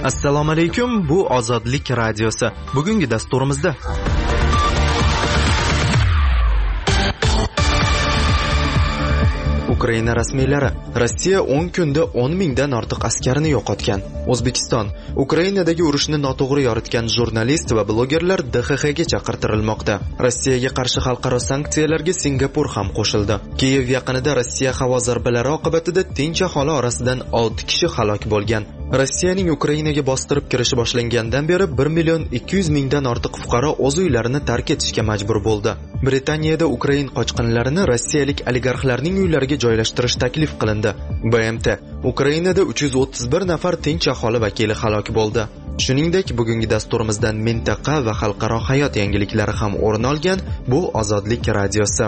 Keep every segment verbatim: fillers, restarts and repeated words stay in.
Assalomu alaykum, bu Ozodlik radiosi. Bugungi dasturimizda Ukraina rasmiylari Rossiya o'n kunda o'n mingdan ortiq askarni yo'qotgan. O'zbekiston Ukrainadagi urushni noto'g'ri yoritgan jurnalist va blogerlar D X X ga chaqirtirilmoqda. Rossiyaga qarshi xalqaro sanksiyalarga Singapur ham qo'shildi. Kiyev yaqinida Rossiya havo zarbalari oqibatida tinch aholi orasidan olti kishi halok bo'lgan. Rossiyaning Ukrainaga bostirib kirishi boshlangandan beri bir million ikki yuz mingdan ortiq fuqaro o'z uylarini tark etishga majbur bo'ldi. Britaniyada Ukrain qochqinlarini rossiyalik oligarxlarning uylariga joylashtirish taklif qilindi. B M T Ukrainada uch yuz o'ttiz bir nafar tinch aholi vakili halok bo'ldi. Shuningdek, bugungi dasturimizdan mintaqa va xalqaro hayot yangiliklari ham o'rin olgan. Bu Ozodlik radiosi.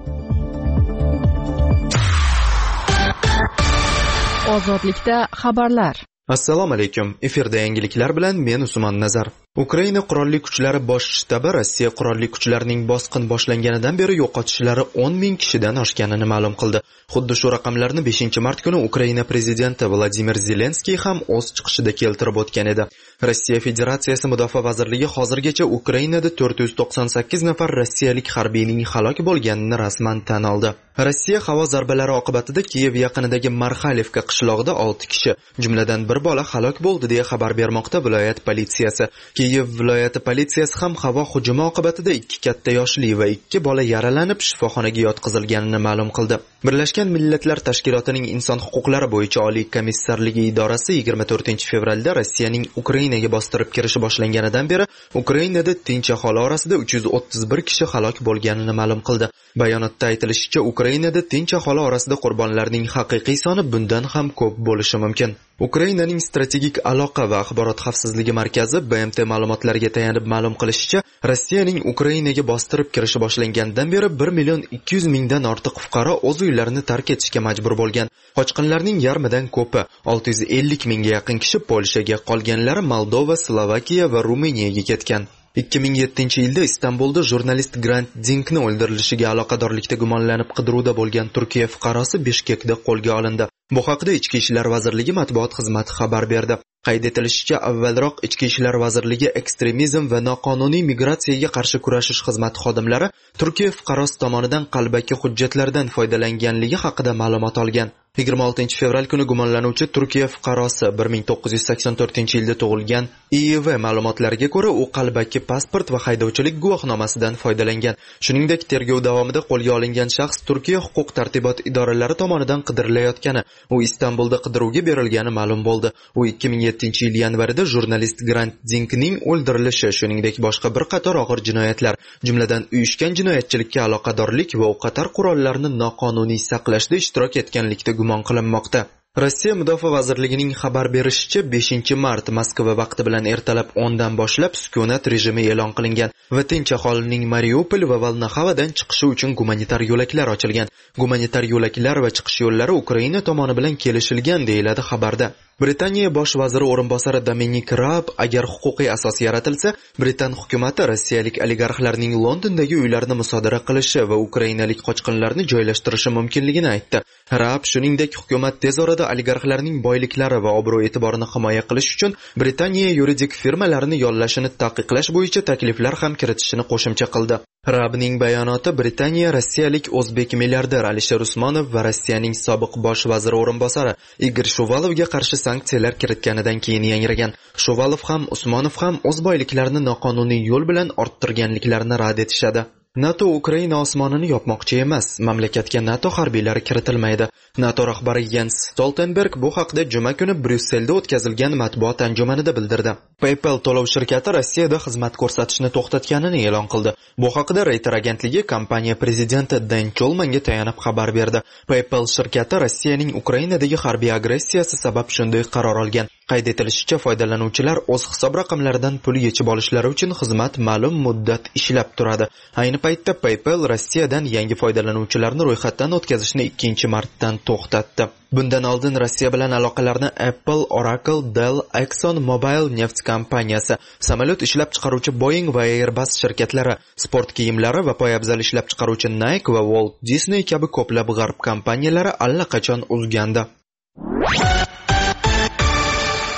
Ozodlikda xabarlar. Assalomu alaykum. Efirda yangiliklar bilan men Usmon Nazar. Ukraina qurolli kuchlari bosh shtabi Rossiya qurolli kuchlarining bosqin boshlanganidan beri yo'qotishlari o'n ming kishidan oshganini ma'lum qildi. Xuddi shu raqamlarni beshinchi mart kuni Ukraina prezidenti Vladimir Zelenskiy ham o'z chiqishida keltirib o'tgan edi. Rossiya Federatsiyasi Mudofaa vazirligi hozirgacha Ukrainada to'rt yuz to'qson sakkiz nafar rossiyalik harbiyning halok bo'lganini rasman tan oldi. Rossiya havo zarbalari oqibatida Kiyev yaqinidagi Marxalevka qishlog'ida olti kishi, jumladan bir bola halok bo'ldi deya xabar bermoqda viloyat politsiyasi. Kiyev viloyati politsiyasi ham havo hujumi oqibatida ikki katta yoshli va ikki bola yaralanib shifoxonaga yotqizilganini ma'lum qildi. Birlashgan Millatlar Tashkilotining inson huquqlari bo'yicha oliy komissarligi idorasi yigirma to'rtinchi fevralda Rossiyaning Ukrainaga bostirib kirishi boshlanganidan beri Ukrainada tinch aholi orasida uch yuz o'ttiz bir kishi halok bo'lganini ma'lum qildi. Bayonotda aytilishicha, Ukrainada tinch aholi orasida qurbonlarning haqiqiy soni bundan ham ko'p bo'lishi mumkin. Ukrainaning strategik aloqa va axborot xavfsizligi markazi B M T ma'lumotlariga tayanib ma'lum qilishicha, Rossiyaning Ukrainaga bostirib kirishi boshlangandan beri bir million ikki yuz mingdan ortiq fuqaro o'z uylarini tark etishga majbur bo'lgan. Qochqinlarning yarmidan ko'pi, olti yuz ellik mingga yaqin kishi Polshaga, qolganlari Moldova, Slovakiya va Ruminiyaga ketgan. ikki ming yettinchi yilda Istanbulda jurnalist Grant Dinkni o'ldirilishiga aloqadorlikda gumonlanib qidiruvda bo'lgan Turkiya fuqarosi Bishkekda qo'lga olindi. Bu haqda Ichki ishlar vazirligi matbuot xizmati xabar berdi. Qayd etilishicha, avvalroq Ichki ishlar vazirligi ekstremizm va noqonuniy migratsiyaga qarshi kurashish xizmati xodimlari Turkiya fuqarosi tomonidan qalbaki hujjatlardan foydalanganligi haqida ma'lumot olgan. yigirma oltinchi fevral kuni gumonlanuvchi Turkiya fuqarosi bir ming to'qqiz yuz sakson to'rtinchi yilda tug'ilgan. I I V ma'lumotlariga ko'ra, u qalbaki pasport va haydovchilik guvohnomasidan foydalangan. Shuningdek, tergov davomida qo'lga olingan shaxs Turkiya huquq tartibot idoralari tomonidan qidirilayotgani, u Istanbulda qidiruvga berilgani ma'lum bo'ldi. U ikki ming yettinchi yil yanvarida jurnalist Grant Dinkning o'ldirilishi, shuningdek boshqa bir qator og'ir jinoyatlar, jumladan uyushgan jinoyatchilikka aloqadorlik va o'qotar qurollarni noqonuniy saqlashda ishtirok etganlikda gumon qilinmoqda. Rossiya Mudofaa vazirligining xabar berishicha, beshinchi mart Moskva vaqti bilan ertalab o'ndan boshlab sukunat rejimi e'lon qilingan va tinch aholining Mariupol va Volnoxavadan chiqishi uchun gumanitar yo'laklar ochilgan. Gumanitar yo'laklar va chiqish yo'llari Ukraina tomoni bilan kelishilgan deyiladi xabarda. Britaniya bosh vaziri o'rinbosari Dominic Raab, agar huquqiy asos yaratilsa, Britan hukumatı rossiyalik oligarxlarning Londondagi uylarini musodara qilishi va ukrainalik qochqinlarni joylashtirishi mumkinligini aytdi. Raab shuningdek, hukumat tez orada oligarxlarning boyliklari va obro'-e'tiborini himoya qilish uchun Britaniya yuridik firmalarini yollashini taqiqlash bo'yicha takliflar ham kiritishini qo'shimcha qildi. Raabning bayonoti Britaniya rossiyalik o'zbek milliarder Alisher Usmonov va Rossiyaning sobiq bosh vaziri o'rinbosari Igor Shuvalovga qarshi sanksiyalar kiritganidan keyin yangragan. Shuvalov ham, Usmonov ham o'z boyliklarini noqonuniy yo'l bilan orttirganliklarini rad etishadi. NATO Ukraina osmonini yopmoqchi emas, mamlakatga NATO harbiylari kiritilmaydi. NATO rahbari Jens Stoltenberg bu haqda juma kuni Bryusselda o'tkazilgan matbuot anjumanida bildirdi. PayPal to'lov shirkati Rossiyada xizmat ko'rsatishni to'xtatganini e'lon qildi. Bu haqda Reuters agentligi kompaniya prezidenti Dan Cholmanga tayanib xabar berdi. PayPal shirkati Rossiyaning Ukrainadagi harbiy agressiyasi sabab shunday qaror olgan. Qayd etilishicha, foydalanuvchilar o'z hisob raqamlaridan pul yechib olishlari uchun xizmat ma'lum muddat ishlab turadi. Ayni paytda PayPal Rossiyadan yangi foydalanuvchilarni ro'yxatdan o'tkazishni ikkinchi martdan to'xtatdi. Bundan oldin Rossiya bilan aloqalarni Apple, Oracle, Dell, Exxon Mobil neft kompaniyasi, samolyot ishlab chiqaruvchi Boeing va Airbus shirkatlari, sport kiyimlari va poyabzal ishlab chiqaruvchi Nike va Walt Disney kabi ko'plab g'arb kompaniyalari allaqachon uzgandi.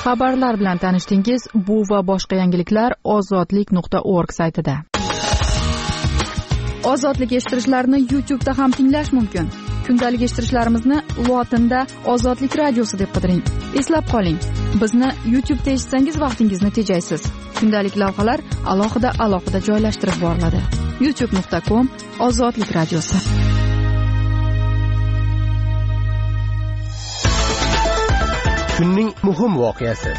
Xabarlar bilan tanishdingiz. Bu va boshqa yangiliklar ozodlik nuqta org saytida. Ozodlik eshittirishlarni YouTube'da ham tinglash mumkin. Kundalik eshittirishlarimizni lotinda Ozodlik radiosi deb qidiring. Eslab qoling, bizni YouTube'da eshitsangiz vaqtingizni tejaysiz. Kundalik lavhalar alohida alohida joylashtirib boriladi. youtube nuqta com Ozodlik radiosi. Kunning muhim voqeasi.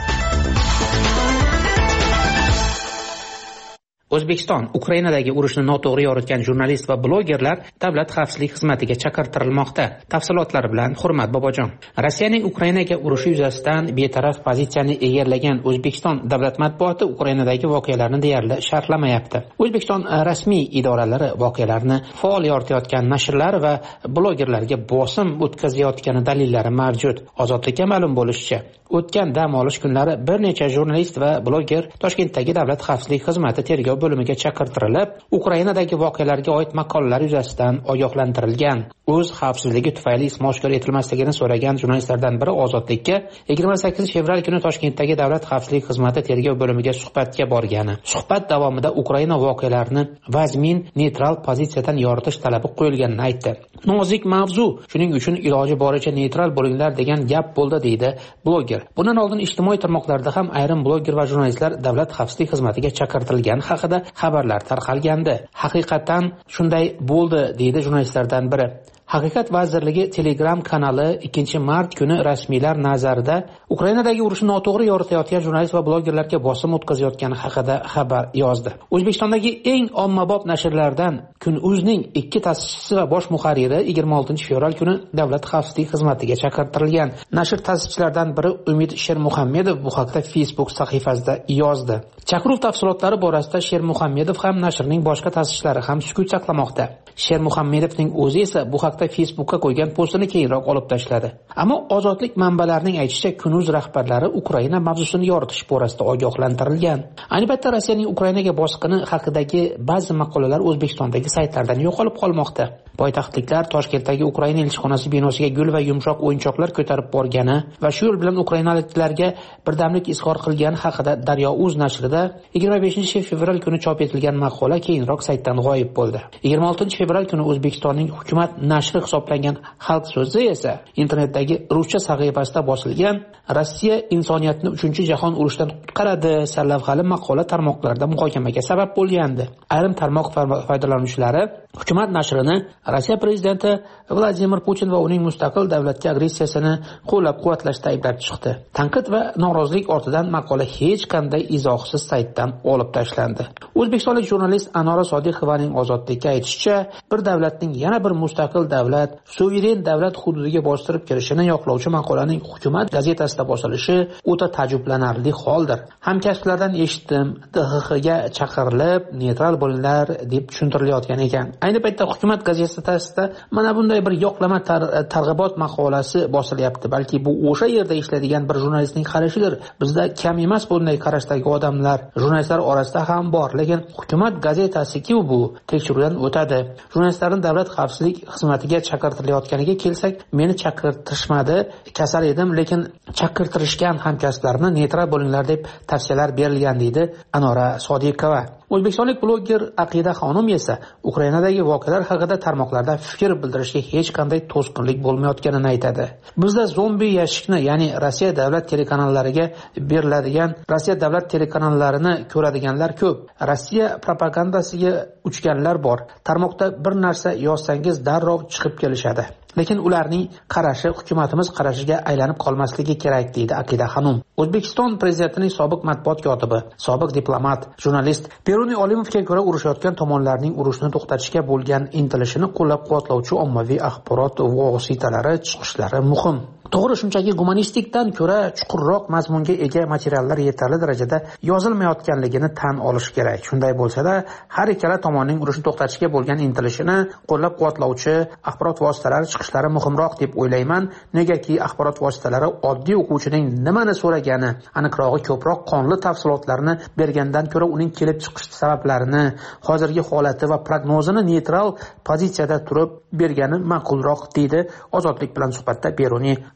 O'zbekiston Ukrainadagi urushni noto'g'ri yoritgan jurnalist va blogerlar davlat xavfsizlik xizmatiga chaqirtirilmoqda. Tafsilotlar bilan Hurmat Bobojon. Rossiyaning Ukrainaga urushi yuzasidan betaraf pozitsiyani egallagan O'zbekiston davlat matbuoti Ukrainadagi voqealarni deyarli sharhlamayapti. O'zbekiston rasmiy idoralari voqealarni faol yoritayotgan nashrlar va blogerlarga bosim o'tkazayotgani dalillari mavjud. Ozodlikka ma'lum bo'lishicha, o'tgan dam olish kunlari bir necha jurnalist va bloger Toshkentdagi davlat xavfsizlik xizmati tergov bo'limiga chaqirtirilib, Ukrainadagi voqealarga oid maqolalar yuzasidan ogohlantirilgan. O'z xavfsizligi tufayli ismi oshkor etilmasligini so'ragan jurnalistlardan biri Ozodlikka yigirma sakkizinchi fevral kuni Toshkentdagi davlat xavfsizlik xizmati tergov bo'limiga suhbatga borgani. Suhbat davomida Ukraina voqealarini vazmin, neytral pozitsiyadan yoritish talabi qo'yilganini aytdi. Nozik mavzu, shuning uchun iloji boricha neytral bo'linglar degan gap bo'ldi, deydi bloger. Bundan oldin ijtimoiy tarmoqlarda ham ayrim bloger va jurnalistlar davlat xavfsizlik xizmatiga chaqirtirilgani haqida xabarlar tarqalgandi. Haqiqatan shunday bo'ldi, deydi jurnalistlardan biri. Haqiqat vazirligi Telegram kanali ikkinchi mart kuni rasmiylar nazarida Ukrainadagi urushni noto'g'ri yoritayotgan jurnalist va blogerlarga bosim o'tkazayotgani haqida xabar yozdi. O'zbekistondagi eng ommabop nashrlardan Kun.uzning ikki ta'sischisi va bosh muharriri yigirma oltinchi fevral kuni davlat xavfsizlik xizmatiga chaqirtirilgan. Nashr ta'sischilaridan biri Umid Shermuhammedov bu haqda Facebook sahifasida yozdi. Chaqiruv tafsilotlari borasida Shermuhammedov ham nashrning boshqa ta'sischilari ham sukut saqlamoqda. Shermuhammedovning o'zi esa bu haqda Facebookka qo'ygan postini keyinroq olib tashladi. Ammo ozodlik manbalarining aytishicha, Kun.uz rahbarlari Ukraina mavzusini yoritish borasida ogohlantirilgan. Ayni paytda Rossiyaning Ukrainaga bosqini haqidagi ba'zi maqolalar O'zbekistondagi saytlardan yo'qolib qolmoqda. Poytaxtliklar Toshkentdagi Ukraina elchixonasi binosiga gul va yumshoq o'yinchoqlar ko'tarib borgani va shu yo'l bilan ukrainaliklarga birdamlik izhor qilgani haqida Daryo.uz nashrida yigirma beshinchi fevral kuni chop etilgan maqola keyinroq saytdan g'oyib bo'ldi. yigirma oltinchi fevral kuni O'zbekistonning hukumat nashri hisoblangan Xalq so'zi esa internetdagi ruscha sahifasida bosilgan Rossiya insoniyatni uchinchi jahon urushidan qutqaradi sarlavhali maqola tarmoqlarda muhokamaga sabab bo'lgandi. Ayrim tarmoq foydalanuvchilari hukumat nashrini Rossiya prezidenti Vladimir Putin va uning mustaqil davlatga agressiyasini qo'llab-quvvatlashda ayblab chiqdi. Tanqid va norozilik ortidan maqola hech qanday izohsiz saytdan olib tashlandi. O'zbekistonlik jurnalist Anora Sodiqovaning Ozodlikka aytishicha, bir davlatning yana bir mustaqil davlat, suveren davlat hududiga bostirib kirishini yoqlovchi maqolaning hukumat gazetasida bosilishi o'ta ta'jublanarli holdir. Hamkasblardan eshitdim, D X Xga chaqirilib, neytral bo'linglar deb tushuntirilayotgan ekan. Ayni paytda hukumat gazetasida mana bunday bir yoqlama tar- targ'ibot maqolasi bosilyapti. Balki bu o'sha yerda ishlaydigan bir jurnalistning qarashidir. Bizda kam emas bunday qarashdagi odamlar, jurnalistlar orasida ham bor, lekin hukumat gazetasi-ku bu tekshiruvdan o'tadi. Jurnalistlarning davlat xavfsizlik xizmatiga chaqirtirilayotganiga kelsak, meni chaqirtirishmadi, kasal edim, lekin chaqirtirishgan hamkasblarni neytral bo'linglar deb tavsiyalar berilgan, deydi Anora Sodiqova. O'zbekistonlik bloger Aqida Xonim esa Ukrainadagi voqealar haqida tarmoqlarda fikr bildirishga hech qanday to'sqinlik bo'lmayotganini aytadi. Bizda zombi yashikni, ya'ni Rossiya davlat telekanallariga beriladigan Rossiya davlat telekanallarini ko'radiganlar ko'p. Rossiya propagandasiga uchganlar bor. Tarmoqda bir narsa yozsangiz darrov chiqib kelishadi. Lekin ularning qarashi hukumatimiz qarashiga aylanib qolmasligi kerak, deydi Aqida Xonim. O'zbekiston prezidentining sobiq matbuot kotibi, sobiq diplomat, jurnalist Beruniy Olimovga ko'ra urushayotgan tomonlarning urushni to'xtatishga bo'lgan intilishini qo'llab-quvvatlovchi ommaviy axborot vositalari chiqishlari muhim. To'g'ri, shunchaki gumanistikdan ko'ra chuqurroq mazmunga ega materiallar yetarli darajada yozilmayotganligini tan olish kerak. Shunday bo'lsa-da, har ikkala tomonning urushni to'xtatishga bo'lgan intilishini qo'llab-quvvatlovchi axborot vositalari chiqishlari muhimroq deb o'ylayman. Negaki axborot vositalari oddiy o'quvchining nimani so'ragani, aniqrog'i ko'proq qonli tafsilotlarni bergandan ko'ra uning kelib chiqish sabablarini, hozirgi holati va prognozini neytral pozitsiyada turib bergani ma'qulroq, deydi Ozodlik bilan suhbatda Beruniy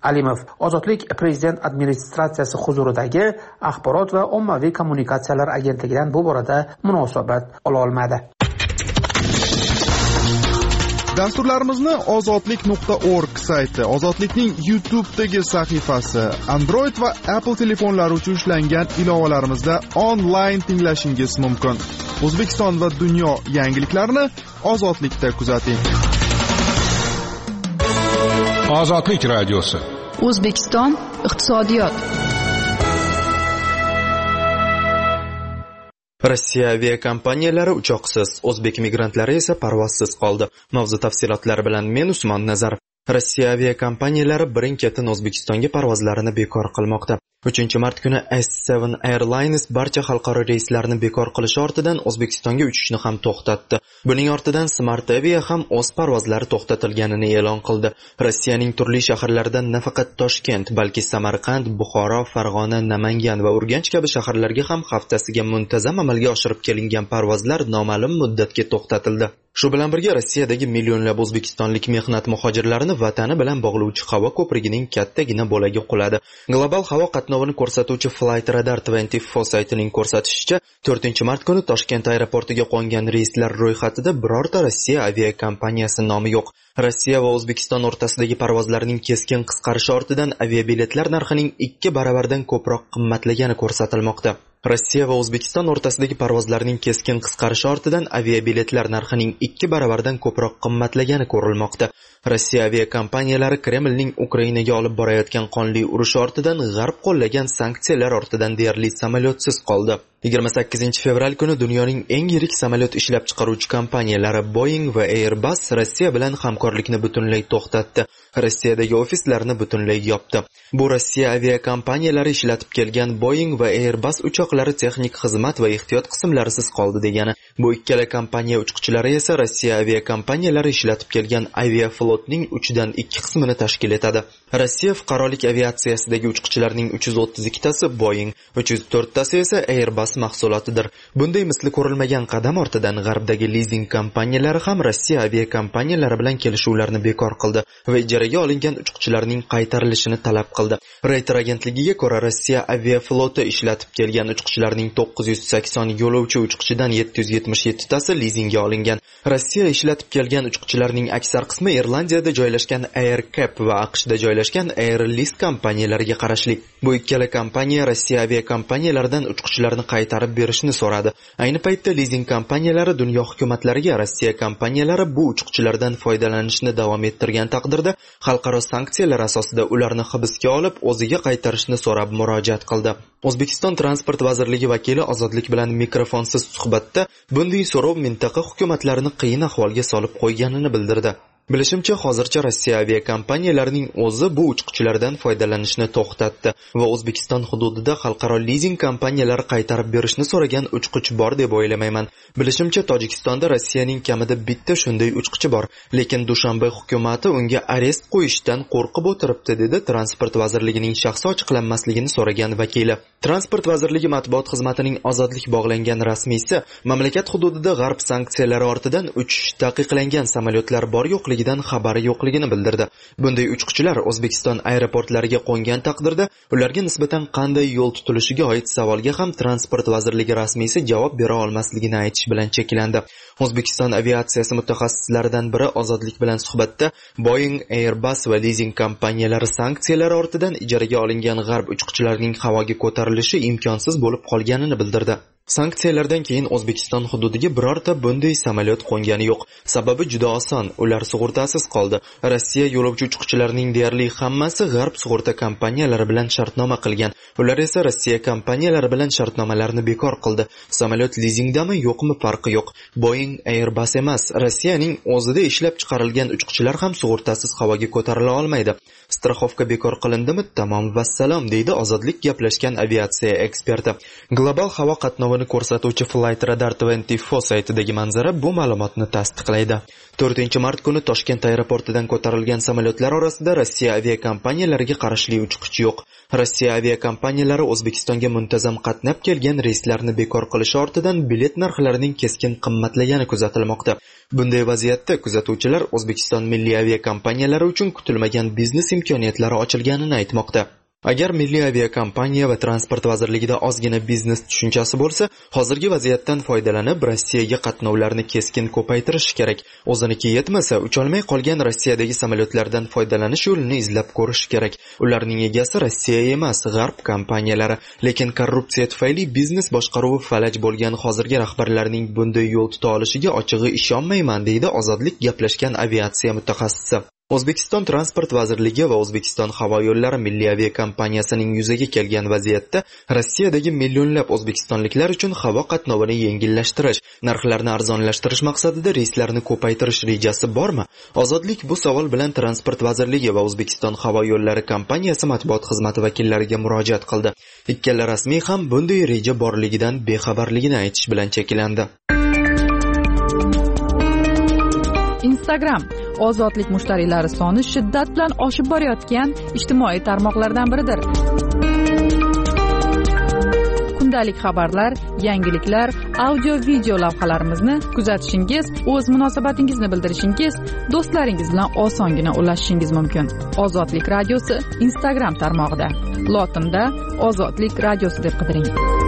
Alimov Ozodlik prezident administratsiyasi huzuridagi axborot va ommaviy kommunikatsiyalar agentligidan bu borada munosabat ola olmadi. Dasturlarimizni ozodlik nuqta org sayti, Ozodlikning YouTube'dagi sahifasi, Android va Apple telefonlari uchun ishlangan ilovalarimizda onlayn tinglashingiz mumkin. O'zbekiston va dunyo yangiliklarini Ozodlikda kuzating. Ozodlik radiosi. O'zbekiston iqtisodiyot. Rossiya aviakompaniyalari uchoqsiz, o'zbek migrantlari esa parvozsiz qoldi. Mavzu tafsilotlari bilan men Usmon Nazarov. Rossiya aviakompaniyalari birin-ketin O'zbekistonga parvozlarini bekor qilmoqda. uchinchi mart kuni S seven Airlines barcha xalqaro reyslarni bekor qilish ortidan O'zbekistonga uchishni ham to'xtatdi. Buning ortidan Smart Avia ham o'z parvozlari to'xtatilganini e'lon qildi. Rossiyaning turli shaharlaridan nafaqat Toshkent, balki Samarqand, Buxoro, Farg'ona, Namangan va Urganch kabi shaharlarga ham haftasiga muntazam amalga oshirib kelingan parvozlar noma'lum muddatga to'xtatildi. Shu bilan birga Rossiyadagi millionlab o'zbekistonlik mehnat muhojirlarini vatani bilan bog'lovchi havo ko'prigining kattagina bo'lagi quladi. Global havo qatnovini ko'rsatuvchi Flight Radar yigirma to'rt saytining ko'rsatishicha, to'rtinchi mart kuni Toshkent aeroportiga qo'ngan reyslar ro'yxatida birorta Rossiya aviakompaniyasi nomi yo'q. Rossiya va O'zbekiston o'rtasidagi parvozlarning keskin qisqarishi ortidan aviabiletlar narxining ikki baravardan ko'proq qimmatlagani ko'rsatilmoqda. Rossiya va O'zbekiston o'rtasidagi parvozlarning keskin qisqarishi ortidan aviabiletlar narxining ikki baravardan ko'proq qimmatlagani ko'rilmoqda. Rossiya aviakompaniyalari Kremlning Ukrainaga olib borayotgan qonli urush ortidan g'arb qo'llagan sanksiyalar ortidan deyarli samolyotsiz qoldi. yigirma sakkizinchi fevral kuni dunyoning eng yirik samolyot ishlab chiqaruvchi kompaniyalari Boeing va Airbus Rossiya bilan hamkorlikni butunlay to'xtatdi. Rossiyadagi ofislarini butunlay yopdi. Bu Rossiya aviakompaniyalari ishlatib kelgan Boeing va Airbus uchoqlari texnik xizmat va ehtiyot qismlarisiz qoldi degani. Bu ikkala kompaniya uchquvchilari esa Rossiya aviakompaniyalari ishlatib kelgan Aviaflotning uchdan ikki qismini tashkil etadi. Rossiya fuqarolik aviatsiyasidagi uchquvchilarning uch yuz o'ttiz ikkitasi Boeing, uch yuz to'rttasi esa Airbus mahsulotidir. Bunday misli ko'rilmagan qadam ortidan g'arbdagi lizing kompaniyalari ham Rossiya aviakompaniyalari bilan kelishuvlarni bekor qildi va ijaraga olingan uchquvchilarning qaytarilishini talab qildi. Reuters agentligiga ko'ra, Rossiya aviafloti ishlatib kelgan uchquvchilarning to'qqiz yuz sakson yo'lovchi uchquvchidan yetti yuz yetmish yettitasi lizingga olingan. Rossiya ishlatib kelgan uchquvchilarning aksar qismi Irlandiyada joylashgan AirCap va AQShda joylashgan Airlist kompaniyalariga qarashli. Bu ikkala kompaniya Rossiya aviakompaniyalaridan uchquvchilarni qaytarib berishni so'radi. Ayni paytda lizing kompaniyalari dunyo hukumatlariga Rossiya kompaniyalari bu uchquvchilardan foydalanishni davom ettirgan taqdirda xalqaro sanksiyalar asosida ularni hibsga olib, o'ziga qaytarishni so'rab murojaat qildi. O'zbekiston Transport vazirligi vakili Ozodlik bilan mikrofonsiz suhbatda bunday so'rov mintaqa hukumatlarini qiyin ahvolga solib qo'yganini bildirdi. Bilishimcha, hozircha Rossiya aviakompaniyalarining o'zi bu uchquvchilardan foydalanishni to'xtatdi va O'zbekiston hududida xalqaro lizing kompaniyalari qaytarib berishni so'ragan uchquvchi bor deb o'ylamayman. Bilishimcha, Tojikistonda Rossiyaning kamida bitta shunday uchquvchi bor, lekin Dushanbe hukumatı unga arest qo'yishdan qo'rqib o'tiribdi, dedi Transport vazirligining shaxsi ochiqlanmasligini so'ragan vakili. Transport vazirligi matbuot xizmatining Ozodlik bog'langan rasmiysi mamlakat hududida g'arb sanksiyalari ortidan uchish taqiqlangan samolyotlar bor yo'qligi dan xabari yo'qligini bildirdi. Bunday uchquvchilar O'zbekiston aeroportlariga qo'ngan taqdirda ularga nisbatan qanday yo'l tutilishiga oid savolga ham Transport vazirligi rasmiysi javob bera olmasligini aytish bilan cheklandi. O'zbekiston aviatsiyasi mutaxassislaridan biri Ozodlik bilan suhbatda Boeing, Airbus va lizing kompaniyalari sanksiyalari ortidan ijaraga olingan g'arb uchquvchilarining havoga ko'tarilishi imkonsiz bo'lib qolganini bildirdi. Sanksiyalardan keyin O'zbekiston hududiga birorta bunday samolyot qo'ngani yo'q. Sababi juda oson, ular sug'urtasiz qoldi. Rossiya yo'lovchi uchquvchilarining deyarli hammasi g'arb sug'urta kompaniyalari bilan shartnoma qilgan. Ular esa Rossiya kompaniyalari bilan shartnomalarni bekor qildi. Samolyot lizingdami, yo'qmi farqi yo'q. Boeing, Airbus emas, Rossiyaning o'zida ishlab chiqarilgan uchquvchilar ham sug'urtasiz havoga ko'tarila olmaydi. Strixovka bekor qilindimi? Tamom vassalom, deydi Ozodlik gaplashgan aviatsiya eksperti. Global havo qatnovi qatnovini ko'rsatuvchi Flight Radar yigirma to'rt saytidagi manzara bu ma'lumotni tasdiqlaydi. to'rtinchi mart kuni Toshkent aeroportidan ko'tarilgan samolyotlar orasida Rossiya aviakompaniyalariga qarashli uchqich yo'q. Rossiya aviakompaniyalari O'zbekistonga muntazam qatnab kelgan reyslarni bekor qilish ortidan bilet narxlarining keskin qimmatlagani kuzatilmoqda. Bunday vaziyatda kuzatuvchilar O'zbekiston milliy aviakompaniyalari uchun kutilmagan biznes imkoniyatlari ochilganini aytmoqda. Agar Milliy aviakompaniya va Transport vazirligida ozgina biznes tushunchasi bo'lsa, hozirgi vaziyatdan foydalanib Rossiyaga qatnovlarni keskin ko'paytirish kerak. O'ziniki yetmasa, ucholmay qolgan Rossiyadagi samolyotlardan foydalanish yo'lini izlab ko'rish kerak. Ularning egasi Rossiya emas, G'arb kompaniyalari, lekin korrupsiya tufayli biznes boshqaruvi falaj bo'lgan hozirgi rahbarlarning bunday yo'l tuta olishiga ochig'i ishonmayman, deydi Ozodlik gaplashgan aviatsiya mutaxassisi. O'zbekiston Transport vazirligi va O'zbekiston havo yo'llari milliy aviakompaniyasining yuzaga kelgan vaziyatda Rossiyadagi millionlab o'zbekistonliklar uchun havo qatnovini yengillashtirish, narxlarni arzonlashtirish maqsadida reyslarni ko'paytirish rejasi bormi? Ozodlik bu savol bilan Transport vazirligi va O'zbekiston havo yo'llari kompaniyasi matbuot xizmati vakillariga murojaat qildi. Ikkala rasmiy ham bunday reja borligidan bexabarligini aytish bilan cheklandi. Instagram ozodlik mushtariylari soni shiddat bilan oshib borayotgan ijtimoiy tarmoqlardan biridir. Kundalik xabarlar, yangiliklar, audio-video lavhalarimizni kuzatishingiz, o'z munosabatingizni bildirishingiz, do'stlaringiz bilan osongina ulashishingiz mumkin. Ozodlik radiosi Instagram tarmog'ida. Lotinda Ozodlik radiosi deb qidiring.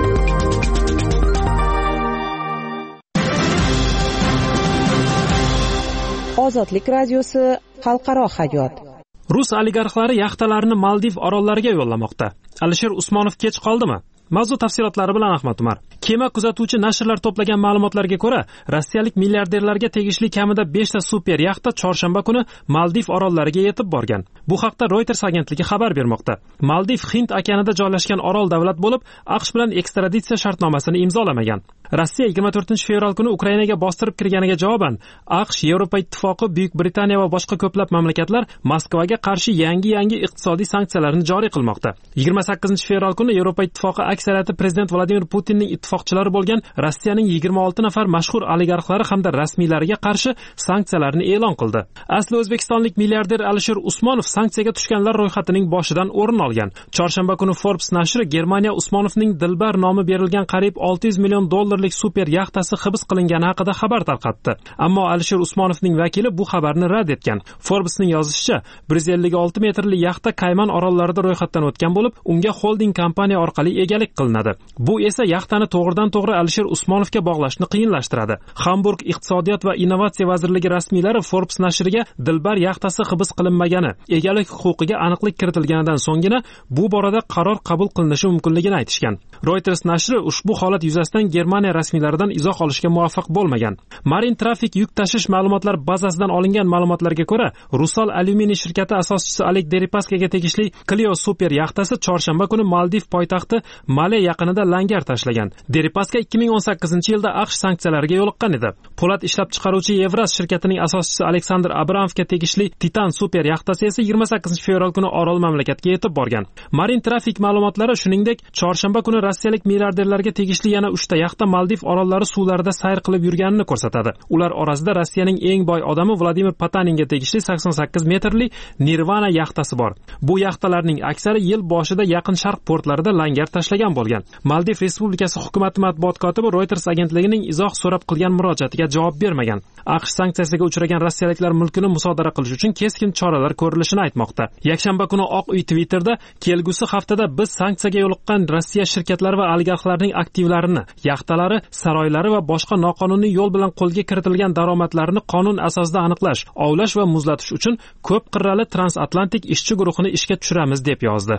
Ozodlik radiosi xalqaro hayot. Rus oligarxlari yaxtalarini Maldiv orollariga yo'llamoqda. Alisher Usmonov kech qoldimi? Mavzu tafsilotlari bilan Ahmad Umar. Kema kuzatuvchi nashrlar to'plagan ma'lumotlarga ko'ra, rossiyalik milliarderlarga tegishli kamida besh ta super yaxta chorshanba kuni Maldiv orollariga yetib borgan. Bu haqda Reuters agentligi xabar bermoqda. Maldiv Hind okeanida joylashgan orol davlat bo'lib, AQSh bilan ekstraditsiya shartnomasini imzolamagan. Rossiya yigirma to'rtinchi fevral kuni Ukrainaga bostirib kirganiga javoban AQSh, Yevropa Ittifoqi, Buyuk Britaniya va boshqa ko'plab mamlakatlar Moskvaga qarshi yangi-yangi iqtisodiy sanksiyalarni joriy qilmoqda. yigirma sakkizinchi fevral kuni Yevropa Ittifoqi aksariyati prezident Vladimir Putinning ittifoqchilari bo'lgan Rossiyaning yigirma olti nafar mashhur oligarxlari hamda rasmiylariga qarshi sanksiyalarni e'lon qildi. Asli o'zbekistonlik milliarder Alisher Usmonov sanksiyaga tushganlar ro'yxatining boshidan o'rin olgan. Chorshanba kuni Forbes nashri Germaniya Usmonovning Dilbar nomi berilgan qariyb olti yuz million dollarlik super yaxtasi hibs qilingani haqida xabar tarqatdi. Ammo Alisher Usmonovning vakili bu xabarni rad etgan. Forbesning yozishicha, bir yuz ellik olti metrli yaxta Kayman orollarida ro'yxatdan o'tgan bo'lib, unga holding kompaniya orqali egalik qilinadi. Bu esa yaxtani to'g'ridan to'g'ri Alisher Usmonovga bog'lashni qiyinlashtiradi. Hamburg iqtisodiyot va innovatsiya vazirligi rasmiylari Forbes nashriga Dilbar yaxtasi hibs qilinmagani, egalik huquqiga aniqlik kiritilganidan so'nggina bu borada qaror qabul qilinishi mumkinligini aytishgan. Reuters nashri ushbu holat yuzasidan Germaniya rasmiylaridan izoh olishga muvaffaq bo'lmagan. Marin Traffic yuk tashish ma'lumotlar bazasidan olingan ma'lumotlarga ko'ra, Rusal alyuminiy shirkati asoschisi Oleg Deripaskaga tegishli Clio super yaxtasi chorshanba kuni Maldiv poytaxti Male yaqinida langar tashlagan. Deripaska ikki ming o'n sakkizinchi yilda AQSh sanksiyalariga yo'liqqan edi. Po'lat ishlab chiqaruvchi Evraz shirkatining asoschisi Aleksandr Abramovga tegishli Titan super yaxtasi esa yigirma sakkizinchi fevral kuni orol mamlakatga yetib borgan. Marin Traffic ma'lumotlari shuningdek, chorshanba kuni rossiyalik milliarderlarga tegishli yana uch ta yaxta Maldiv orollari suvlarida sayr qilib yurganini ko'rsatadi. Ular orasida Rossiyaning eng boy odami Vladimir Potaninga tegishli sakson sakkiz metrli Nirvana yaxtasi bor. Bu yaxtalarning aksari yil boshida Yaqin Sharq portlarida langar tashlagan bo'lgan. Maldiv Respublikasi hukumati matbuot kotibi Reuters agentligining izoh so'rab qilgan murojaatiga javob bermagan. AQSh sanksiyasiga uchragan rossiyaliklar mulkini musodara qilish uchun keskin choralar ko'rilishini aytmoqda. Yakshanba kuni Oq uy Twitterda kelgusi haftada biz sanksiyaga yo'liqqan Rossiya shirkatlari va oligarxlarning aktivlarini, yaxtalari, saroylari va boshqa noqonuniy yo'l bilan qo'lga kiritilgan daromadlarini qonun asosida aniqlash, ovlash va muzlatish uchun ko'p qirrali transatlantik ishchi guruhini ishga tushiramiz deb yozdi.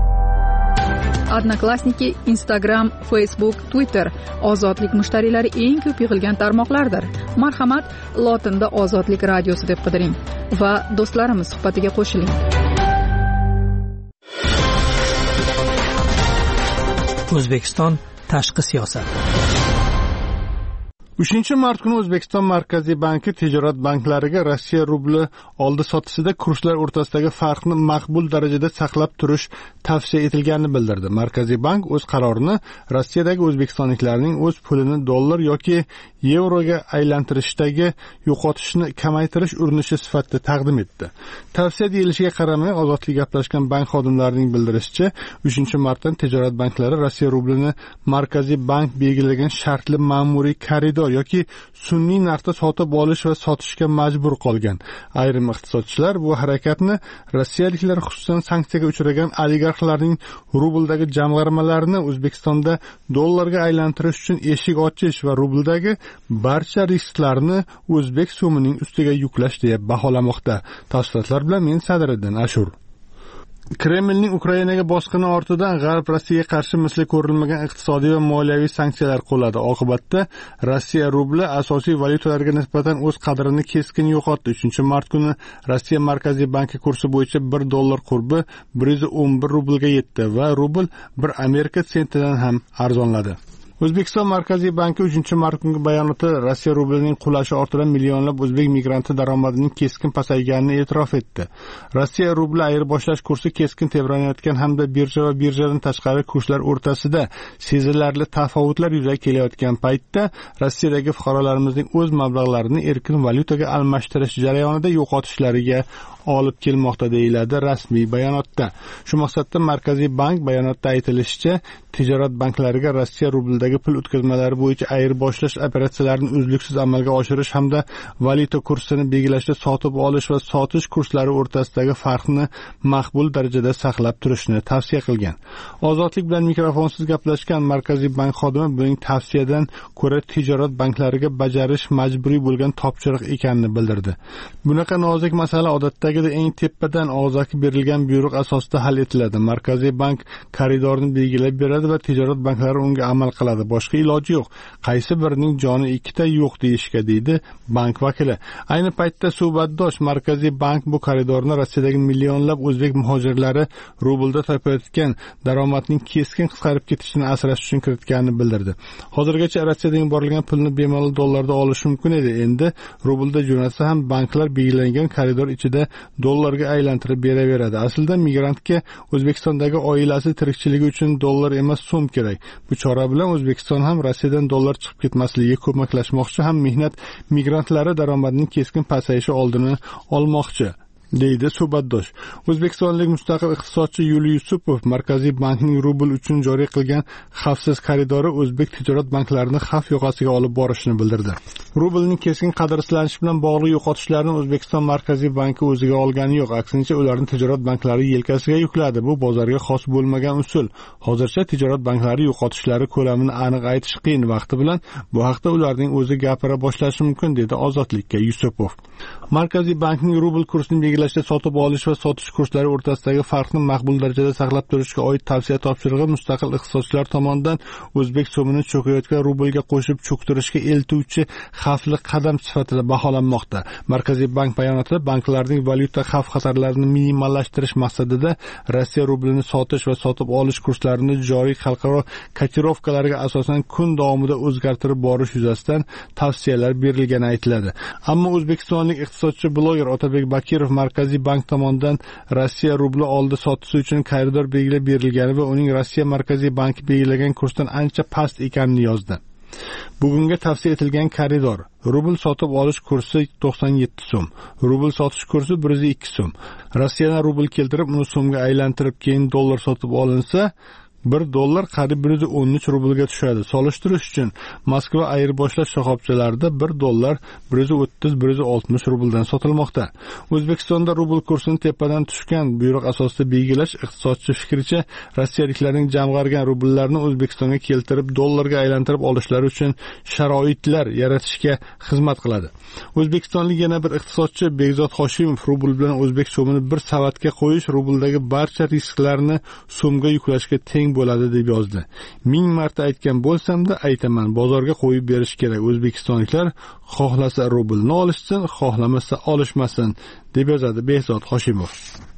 Odnoklassniki, Instagram, Facebook, Twitter ozodlik mushtariylari eng ko'p yig'ilgan tarmoqlardir. Marhamat, lotinda Ozodlik radiosi deb qidiring va do'stlarimiz suhbatiga qo'shiling. O'zbekiston tashqi siyosat. uchinchi mart kuni O'zbekiston Markaziy banki tijorat banklariga Rossiya rubli oldi sotishida kurslar o'rtasidagi farqni maqbul darajada saqlab turish tavsiya etilganini bildirdi. Markaziy bank o'z qarorini Rossiyadagi o'zbekistonliklarning o'z pulini dollar yoki yevroga aylantirishdagi yo'qotishni kamaytirish urinishi sifatida taqdim etdi. Tavsiya deyilishiga qaramay, Ozodlik gaplashgan bank xodimlarining bildirishicha, uchinchi martdan tijorat banklari Rossiya rublini Markaziy bank belgilagan shartli ma'muriy koridor yoki sun'iy narxda sotib olish va sotishga majbur qolgan. Ayrim iqtisodchilar bu harakatni rossiyaliklar, xususan sanksiyaga uchragan oligarxlarning rubldagi jamg'armalarini O'zbekistonda dollarga aylantirish uchun eshik ochish va rubldagi barcha risklarni o'zbek so'mining ustiga yuklash deb baholamoqda. Tafsilotlar bilan men Sadriddin Ashur. Kremlning Ukrainaga bosqini ortidan G'arb Rossiyaga qarshi misli ko'rilmagan iqtisodiy va moliyaviy sanksiyalar qo'lladi. Oqibatda Rossiya rubli asosiy valyutalarga nisbatan o'z qadrini keskin yo'qotdi. uchinchi mart kuni Rossiya Markaziy banki kursi bo'yicha bir dollar qurbi bir yuz o'n bir rublga yetdi va rubl bir Amerika sentidan ham arzonladi. O'zbekiston Markaziy banki uchinchi mart kungi bayonotda Rossiya rublining qulashi ortidan millionlab o'zbek migranti daromadining keskin pasayganini e'tirof etdi. Rossiya rubli ayirboshlash kursi keskin tebranayotgan hamda birja va birjadan tashqari kurslar o'rtasida sezilarli tafovutlar yuzaga kelayotgan paytda Rossiyadagi fuqarolarimizning o'z mablag'larini erkin valyutaga almashtirish jarayonida yo'qotishlariga olib kelmoqda deyiladi rasmiy bayonotda. Shu maqsadda Markaziy bank bayonotda aytilishicha, tijorat banklariga Rossiya rublidagi pul o'tkazmalari bo'yicha ayirboshlash operatsiyalarini uzluksiz amalga oshirish hamda valyuta kursini belgilashda sotib olish va sotish kurslari o'rtasidagi farqni maqbul darajada saqlab turishni tavsiya qilgan. Ozodlik bilan mikrofonsiz gaplashgan Markaziy bank xodimi buning tavsiyadan ko'ra tijorat banklariga bajarish majburiy bo'lgan topshiriq ekanini bildirdi. Bunaqa nozik masala odatdagi eng tepadan og'zaki berilgan buyruq asosida hal etiladi. Markaziy bank koridorni belgilab beradi va tijorat banklari unga amal qiladi. Boshqa iloji yo'q. Qaysi birining joni ikkita yo'q deyishga, deydi bank vakili. Ayni paytda suhbatdosh Markaziy bank bu koridorni Rossiyadagi millionlab o'zbek muhojirlari rublda topayotgan daromadning keskin qisqarib ketishini asrash uchun kiritganini bildirdi. Hozirgacha Rossiyadan yuborilgan pulni bemalol dollarda olish mumkin edi. Endi rublda jo'natsa ham banklar belgilangan koridor ichida dollarga aylantirib beraveradi. Aslida migrantga O'zbekistondagi oilasi tirikchiligi uchun dollar emas, so'm kerak. Bu chora bilan O'zbekiston ham Rossiyadan dollar chiqib ketmasligiga ko'maklashmoqchi, ham mehnat migrantlari daromadining keskin pasayishi oldini olmoqchi, deydi suhbatdosh. O'zbekistonlik mustaqil iqtisodchi Yuliy Yusupov Markaziy bankning rubl uchun joriy qilgan xavfsiz koridori o'zbek tijorat banklarini xavf yoqasiga olib borishini bildirdi. Rublning keskin qadrsizlanishi bilan bog'liq yo'qotishlarni O'zbekiston Markaziy banki o'ziga olgani yo'q, aksincha ularni tijorat banklari yelkasiga yukladi. Bu bozorga xos bo'lmagan usul. Hozircha tijorat banklari yo'qotishlari ko'lamini aniq aytish qiyin. Vaqti bilan bu haqda ularning o'zi gapira boshlashi mumkin, dedi Ozodlikka Yusupov. Markaziy bankning rubl kursini belgilashda sotib olish va sotish kurslari o'rtasidagi farqni maqbul darajada saqlab turishga oid tavsiya topshirig'i mustaqil iqtisodchilar tomonidan o'zbek so'mini cho'kayotgan rublga qo'shib cho'ktirishga eltuvchi xavfli qadam sifatida baholanmoqda. Markaziy bank bayonotida banklarning valyuta xavf xatarlarini minimallashtirish maqsadida Rossiya rublini sotish va sotib olish kurslarini joriy xalqaro kotirovkalarga asosan kun davomida o'zgartirib borish yuzasidan tavsiyalar berilgani aytiladi. Ammo O'zbekistonlik iqtisodchi bloger Otabek Bakirov Markaziy bank tomonidan Rossiya rubli oldi sotisi uchun koridor belgilab berilgani va uning Rossiya Markaziy banki belgilagan kursdan ancha past ekanini yozdi. Bugunga tavsiya etilgan koridor: rubl sotib olish kursi to'qson yetti so'm, rubl sotish kursi bir yuz ikki so'm. Rossiyadan rubl keltirib uni so'mga aylantirib keyin dollar sotib olinsa, bir dollar qariyb bir yuz o'n uch rublga tushadi. Solishtirish uchun Moskva ayirboshlash shoxobchalarida bir dollar bir yuz o'ttiz bir yuz oltmish rubldan sotilmoqda. O'zbekistonda rubl kursini tepadan tushgan buyruq asosida belgilash, iqtisodchi fikricha, rossiyaliklarning jamg'argan rubllarni O'zbekistonga keltirib dollarga aylantirib olishlari uchun sharoitlar yaratishga xizmat qiladi. O'zbekistonlik yana bir iqtisodchi Bekzod Hoshimov rubl bilan o'zbek so'mini bir savatga qo'yish rubldagi barcha risklarni so'mga yuklashga teng bo'ladi deb yozdi. Ming marta aytgan bo'lsam-da aytaman, bozorga qo'yib berish kerak. O'zbekistonliklar xohlasa rublni olishsin, xohlamasa olishmasin, deb yozadi Bekzod Hoshimov.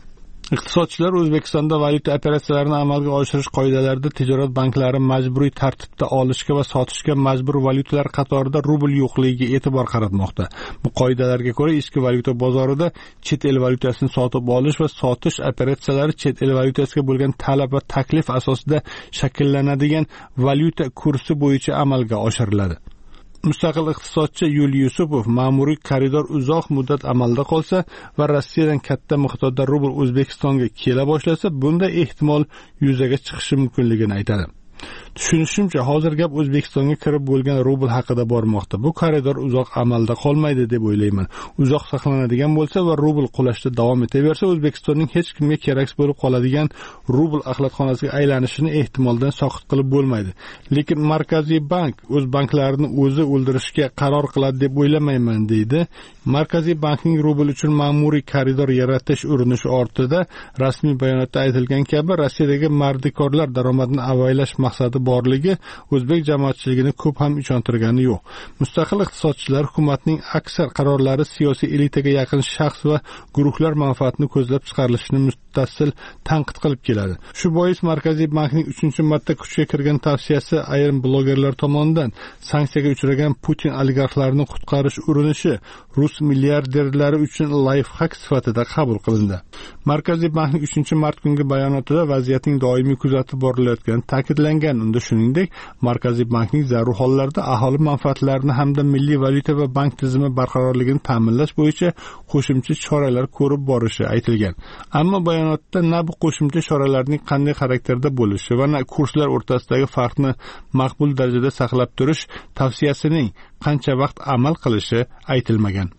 Iqtisodchilar O'zbekistonda valyuta operatsiyalarini amalga oshirish qoidalarida tijorat banklari majburiy tartibda olishga va sotishga majbur valyutalar qatorida rubl yo'qligiga e'tibor qaratmoqda. Bu qoidalarga ko'ra ichki valyuta bozorida chet el valyutasini sotib olish va sotish operatsiyalari chet el valyutasiga bo'lgan talab va taklif asosida shakllanadigan valyuta kursi bo'yicha amalga oshiriladi. Mustaqil iqtisodchi Yuliy Yusupov ma'muriy koridor uzoq muddat amalda qolsa va Rossiyadan katta miqdorda rubl O'zbekistonga kela boshlasa, bunday ehtimol yuzaga chiqishi mumkinligini aytadi. Tushunishimcha, hozir gap O'zbekistonga kirib bo'lgan rubl haqida bormoqda. Bu koridor uzoq amalda qolmaydi deb o'ylayman. Uzoq saqlanadigan bo'lsa va rubl qulashda davom etaversa, O'zbekistonning hech kimga kerak bo'lib qoladigan rubl axlatxonasiga aylanishini ehtimoldan soqit qilib bo'lmaydi. Lekin Markaziy bank o'z banklarini o'zi o'ldirishga qaror qiladi deb o'ylamayman, deydi. Markaziy bankning rubl uchun ma'muriy koridor yaratish urinishi ortida rasmiy bayonotda aytilgan kabi Rossiyadagi mardikorlar daromadini avaylash maqsadi borligi o'zbek jamoatchiligini ko'p ham ishontirgani yo'q. Mustaqil iqtisodchilar hukumatning aksar qarorlari siyosiy elitaga yaqin shaxs va guruhlar manfaatini ko'zlab chiqarilishini muttasil tanqid qilib keladi. Shu bois Markaziy bankning uchinchi marta kuchga kirgan tavsiyasi ayrim blogerlar tomonidan sanksiyaga uchragan Putin oligarxlarini qutqarish urinishi rus milliarderlari uchun lifehack sifatida qabul qilindi. Markaziy bankning uchinchi mart kungi bayonotida vaziyatning doimiy kuzatib borilayotgani ta'kidlangan. Unda shuningdek, Markaziy bankning zarur hollarda aholi manfaatlarini hamda milliy valyuta va bank tizimi barqarorligini ta'minlash bo'yicha qo'shimcha choralar ko'rib borishi aytilgan. Ammo bayonotda na bu qo'shimcha choralarning qanday xarakterda bo'lishi va na kurslar o'rtasidagi farqni maqbul darajada saqlab turish tavsiyasining qancha vaqt amal qilishi aytilmagan.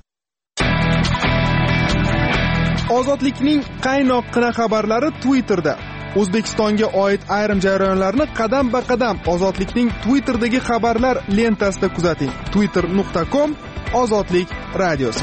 Ozodlikning qaynoqqina xabarlari Twitterda. O'zbekistonga oid ayrim jarayonlarni qadam-ba-qadam Ozodlikning Twitter'dagi xabarlar lentasida kuzating. twitter nuqta com Ozodlik radiosi.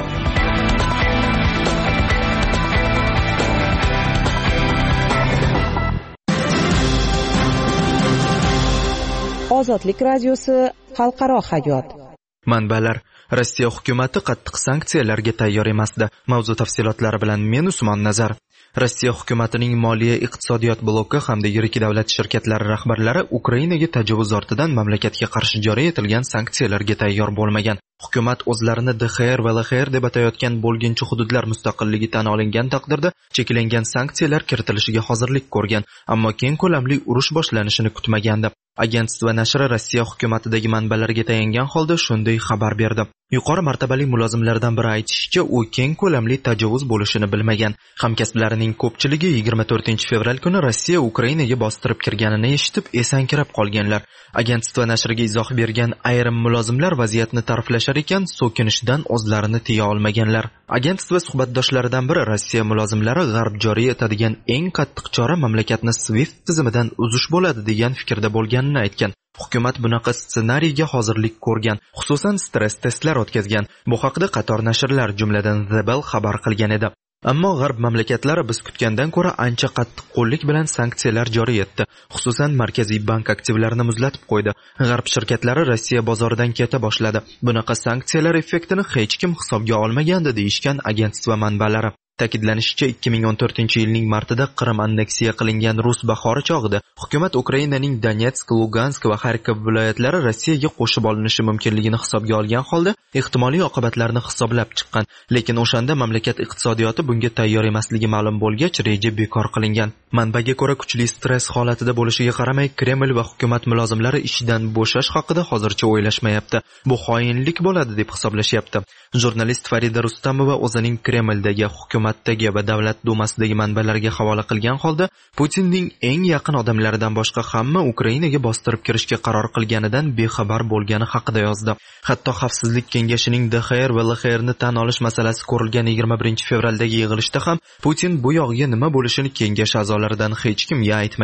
Ozodlik radiosi xalqaro hayot. Manbalar: Rossiya hukumati qattiq sanksiyalarga tayyor emasdi. Mavzu tafsilotlari bilan men Usmon Nazar. Rossiya hukumatining moliya iqtisodiyot bloki hamda yirik davlat shirkatlari rahbarlari Ukrainaga tajovuz ortidan mamlakatga qarshi joriy etilgan sanksiyalarga tayyor bo'lmagan. Hukumat o'zlarini D X R va L X R deb atayotgan bo'lginchi hududlar mustaqilligi tan olingan taqdirda cheklangan sanksiyalar kiritilishiga hozirlik ko'rgan, ammo keng ko'lamli urush boshlanishini kutmagandi. Agentство nashri Rossiya hukumatidagi manbalarga tayangan holda shunday xabar berdi. Yuqori martabali mulozimlardan biri aytishicha, u keng ko'lamli tajovuz bo'lishini bilmagan. Hamkasblarining ko'pchiligi yigirma to'rtinchi fevral kuni Rossiya Ukrainaga bostirib kirganini eshitib esankirab qolganlar. Agentство nashriga izoh bergan ayrim mulozimlar vaziyatni ta'riflashar ekan, so'kinishdan o'zlarini tiya olmaganlar. Agentство suhbatdoshlaridan biri Rossiya mulozimlari g'arb joriy etadigan eng qattiq chora mamlakatni SWIFT tizimidan uzish bo'ladi degan fikrda bo'lganini aytgan. Hukumat bunaqa ssenariyga hozirlik ko'rgan, xususan stress testlar o'tkazgan. Bu haqda qator nashrlar, jumladan The Bell xabar qilgan edi. Ammo g'arb mamlakatlari biz kutgandan ko'ra ancha qattiq qo'llik bilan sanksiyalar joriy etdi. Xususan Markaziy bank aktivlarini muzlatib qo'ydi. G'arb shirkatlari Rossiya bozoridan keta boshladi. Bunaqa sanksiyalar effektini hech kim hisobga olmagandi, deyishgan agentство manbalari. Ta'kidlanishicha, ikki ming o'n to'rtinchi yilning martida Qrim anneksiya qilingan Rus bahori chog'ida hukumat Ukrainaning Donetsk, Lugansk va Xarkov viloyatlari Rossiyaga qo'shib olinishi mumkinligini hisobga olgan holda ehtimoliy oqibatlarni hisoblab chiqqan. Lekin o'shanda mamlakat iqtisodiyoti bunga tayyor emasligi ma'lum bo'lgach, reja bekor qilingan. Manbaga ko'ra, kuchli stress holatida bo'lishiga qaramay, Kreml va hukumat mulozimlari ishidan bo'shash haqida hozircha o'ylashmayapti. Bu xoinlik bo'ladi deb hisoblashyapti. Jurnalist Farida Rustamova o'zining Kremldagi hukumatdagi va davlat dumasidagi manbalarga havola qilgan holda Putinning eng yaqin odamlaridan boshqa hamma Ukrainaga bostirib kirishga qaror qilganidan bexabar bo'lgani haqida yozdi. Hatto Xavfsizlik kengashining D X R va L X R ni tan olish masalasi ko'rilgan yigirma birinchi fevraldagi yig'ilishda ham Putin bu yog'iga nima bo'lishini kengash a'zolaridan hech kimga aytmagan.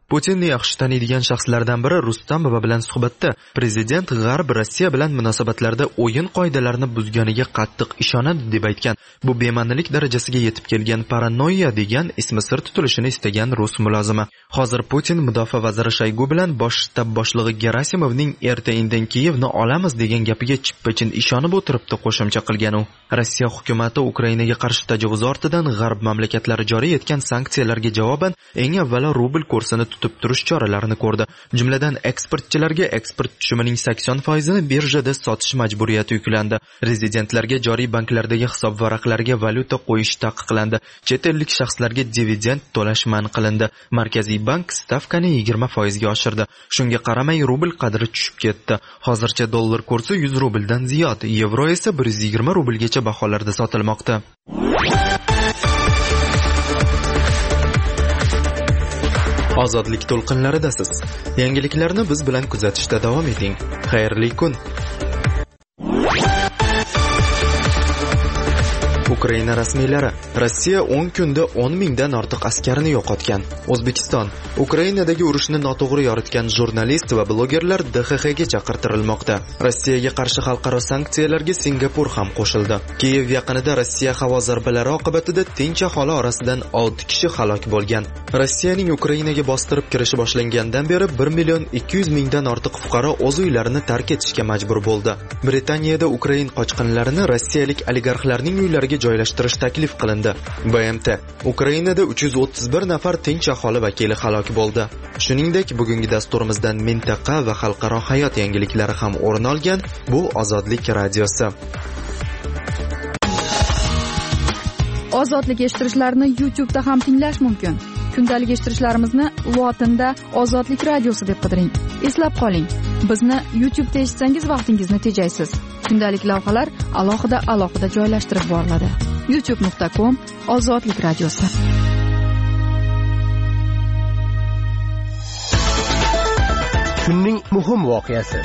Putinni yaxshi taniydigan shaxslardan biri Rustam baba bilan suhbatda prezident G'arb Rossiya bilan munosabatlarda o'yin qoidalarini buzganiga qattiq ishonadi deb aytgan. Bu bema'nilik darajasiga yetib kelgan paranoya degan ismi sir tutilishini istagan rus mulozimi. Hozir Putin mudofaa vaziri Shoygu bilan bosh shtab boshlig'i Gerasimovning erta-indin Kiyevni olamiz degan gapiga chippa-chin ishonib o'tiribdi, qo'shimcha qilgan u. Rossiya hukumati Ukrainaga qarshi tajovuz ortidan G'arb mamlakatlari joriy etgan sanksiyalarga javoban eng avvalo rubl kursini tutib turish choralarini ko'rdi. Jumladan eksportchilarga eksport tushumining sakson foizini birjada sotish majburiyati yuklandi. Rezidentlarga joriy banklardagi hisob varaqlariga valyuta qo'yish taqiqlandi. Chet ellik shaxslarga dividend to'lash man qilindi. Markaziy bank stavkani yigirma foizga oshirdi. Shunga qaramay rubl qadri tushib ketdi. Hozircha dollar kursi yuz rubldan ziyod, yevro esa bir yuz yigirma rublgacha baholarda sotilmoqda. Ozodlik to'lqinlaridasiz. Yangiliklarni biz bilan kuzatishda davom eting. Xayrli kun. Ukraina rasmiylari Rossiya o'n kunda o'n mingdan ortiq askarni yo'qotgan. O'zbekiston Ukrainadagi urushni noto'g'ri yoritgan jurnalist va blogerlar D X X ga chaqirtirilmoqda. Rossiyaga qarshi xalqaro sanksiyalarga Singapur ham qo'shildi. Kiyev yaqinida Rossiya havo zarbalari oqibatida tinch aholi orasidan olti kishi halok bo'lgan. Rossiyaning Ukrainaga bostirib kirishi boshlangandan beri bir million ikki yuz mingdan ortiq fuqaro o'z uylarini tark etishga majbur bo'ldi. Britaniyada Ukrain qochqinlarini rossiyalik oligarxlarning uylariga joylashtirish taklif qilindi. B M T Ukrainada uch yuz o'ttiz bir nafar tinch aholi vakili halok bo'ldi. Shuningdek, bugungi dasturimizdan mintaqa va xalqaro hayot yangiliklari ham o'rin olgan. Bu Ozodlik radiosi. Ozodlik eshittirishlarni YouTube'da ham tinglash mumkin. Kundalik eshittirishlarimizni lotinda Ozodlik radiosi deb qidiring. Eslab qoling, bizni YouTube'da eshitsangiz vaqtingizni tejaysiz. Kundalik lavhalar alohida alohida joylashtirib boriladi. youtube nuqta com Ozodlik radiosi. Kunning muhim voqeasi.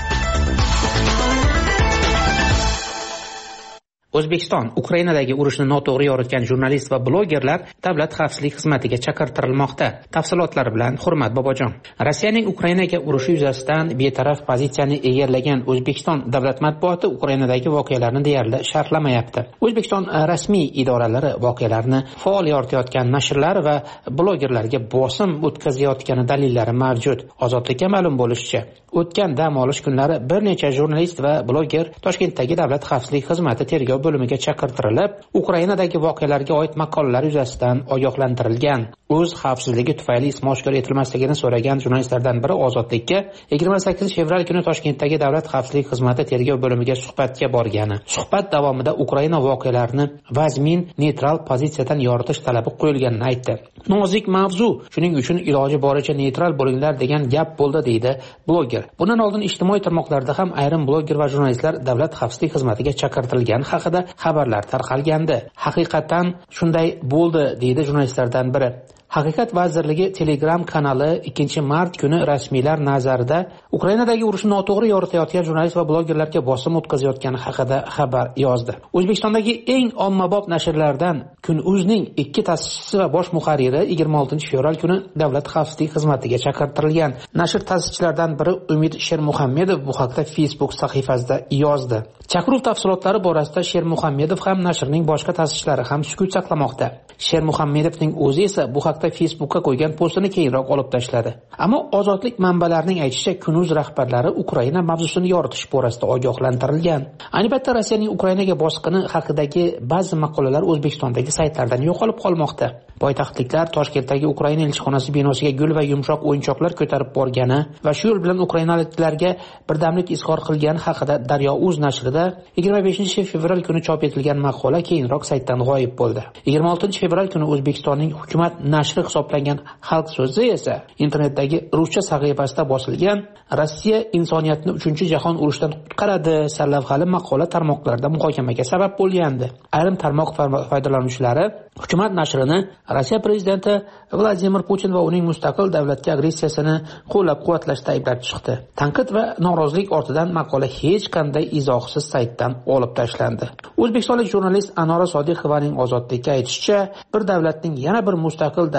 O'zbekiston Ukrainadagi urushni noto'g'ri yoritgan jurnalist va blogerlar davlat xavfsizlik xizmatiga chaqirtirilmoqda. Tafsilotlar bilan Hurmat Bobojon. Rossiyaning Ukrainaga urushi yuzasidan betaraf pozitsiyani egallagan O'zbekiston davlat matbuoti Ukrainadagi voqealarni deyarli sharhlamayapti. O'zbekiston rasmiy idoralari voqealarni faol yoritayotgan nashrlar va blogerlarga bosim o'tkazayotgani dalillari mavjud. Ozodlikka ma'lum bo'lishicha, o'tgan dam olish kunlari bir necha jurnalist va bloger Toshkentdagi davlat xavfsizlik xizmati tergov bo'limiga chaqirtirilib, Ukrainadagi voqealarga oid maqolalar yuzasidan ogohlantirilgan. O'z xavfsizligi tufayli ismi oshkor etilmasligini so'ragan jurnalistlardan biri Ozodlikka yigirma sakkizinchi fevral kuni Toshkentdagi davlat xavfsizlik xizmati tergov bo'limiga suhbatga borgani. Suhbat davomida Ukraina voqealarini vazmin, neytral pozitsiyadan yoritish talabi qo'yilganini aytdi. Nozik mavzu, shuning uchun iloji boricha neytral bo'linglar degan gap bo'ldi, deydi bloger. Bundan oldin ijtimoiy tarmoqlarda ham ayrim bloger va jurnalistlar davlat xavfsizlik xizmatiga chaqirtirilgani haqida xabarlar tarqalgandi. Haqiqatan shunday bo'ldi, deydi jurnalistlardan biri. Haqiqat vazirligi Telegram kanali ikkinchi mart kuni rasmiylar nazarida Ukrainadagi urushni noto'g'ri yoritayotgan jurnalist va blogerlarga bosim o'tkazayotgani haqida xabar yozdi. O'zbekistondagi eng ommabop nashrlardan Kun.uzning ikki ta'sischisi va bosh muharriri yigirma oltinchi fevral kuni davlat xavfsizlik xizmatiga chaqirtirilgan. Nashr ta'sischilaridan biri Umid Shermuhammedov bu haqda Facebook sahifasida yozdi. Chaqiruv tafsilotlari borasida Shermuhammedov ham nashrning boshqa ta'sischilari ham sukut saqlamoqda. Shermuhammedovning o'zi esa bu haqda Facebookka qo'ygan postini keyinroq olib tashladi. Ammo ozodlik manbalarining aytishicha, Kun.uz rahbarlari Ukraina mavzusini yoritish borasida ogohlantirilgan. Ayni paytda Rossiyaning Ukrainaga bosqini haqidagi ba'zi maqolalar O'zbekistondagi saytlardan yo'qolib qolmoqda. Poytaxtliklar Toshkentdagi Ukraina elchixonasi binosiga gul va yumshoq o'yinchoqlar ko'tarib borgani va shu yo'l bilan ukrainaliklarga birdamlik izhor qilgani haqida Daryo.uz nashrida yigirma beshinchi fevral kuni chop etilgan maqola keyinroq saytdan g'oyib bo'ldi. yigirma oltinchi fevral kuni O'zbekistonning hukumat nashri hisoblangan Xalq so'zi esa internetdagi ruscha sahifasida bosilgan Rossiya insoniyatni uchinchi jahon urushidan qutqaradi sarlavhali maqola tarmoqlarda muhokamaga sabab bo'lgandi. Ayrim tarmoq foydalanuvchilari hukumat nashrini Rossiya prezidenti Vladimir Putin va uning mustaqil davlatga agressiyasini qo'llab-quvvatlashda ayblab chiqdi. Tanqid va norozilik ortidan maqola hech qanday izohsiz saytdan olib tashlandi. O'zbekistonlik jurnalist Anora Sodiqovaning Ozodlikka aytishicha, bir davlatning yana bir mustaqil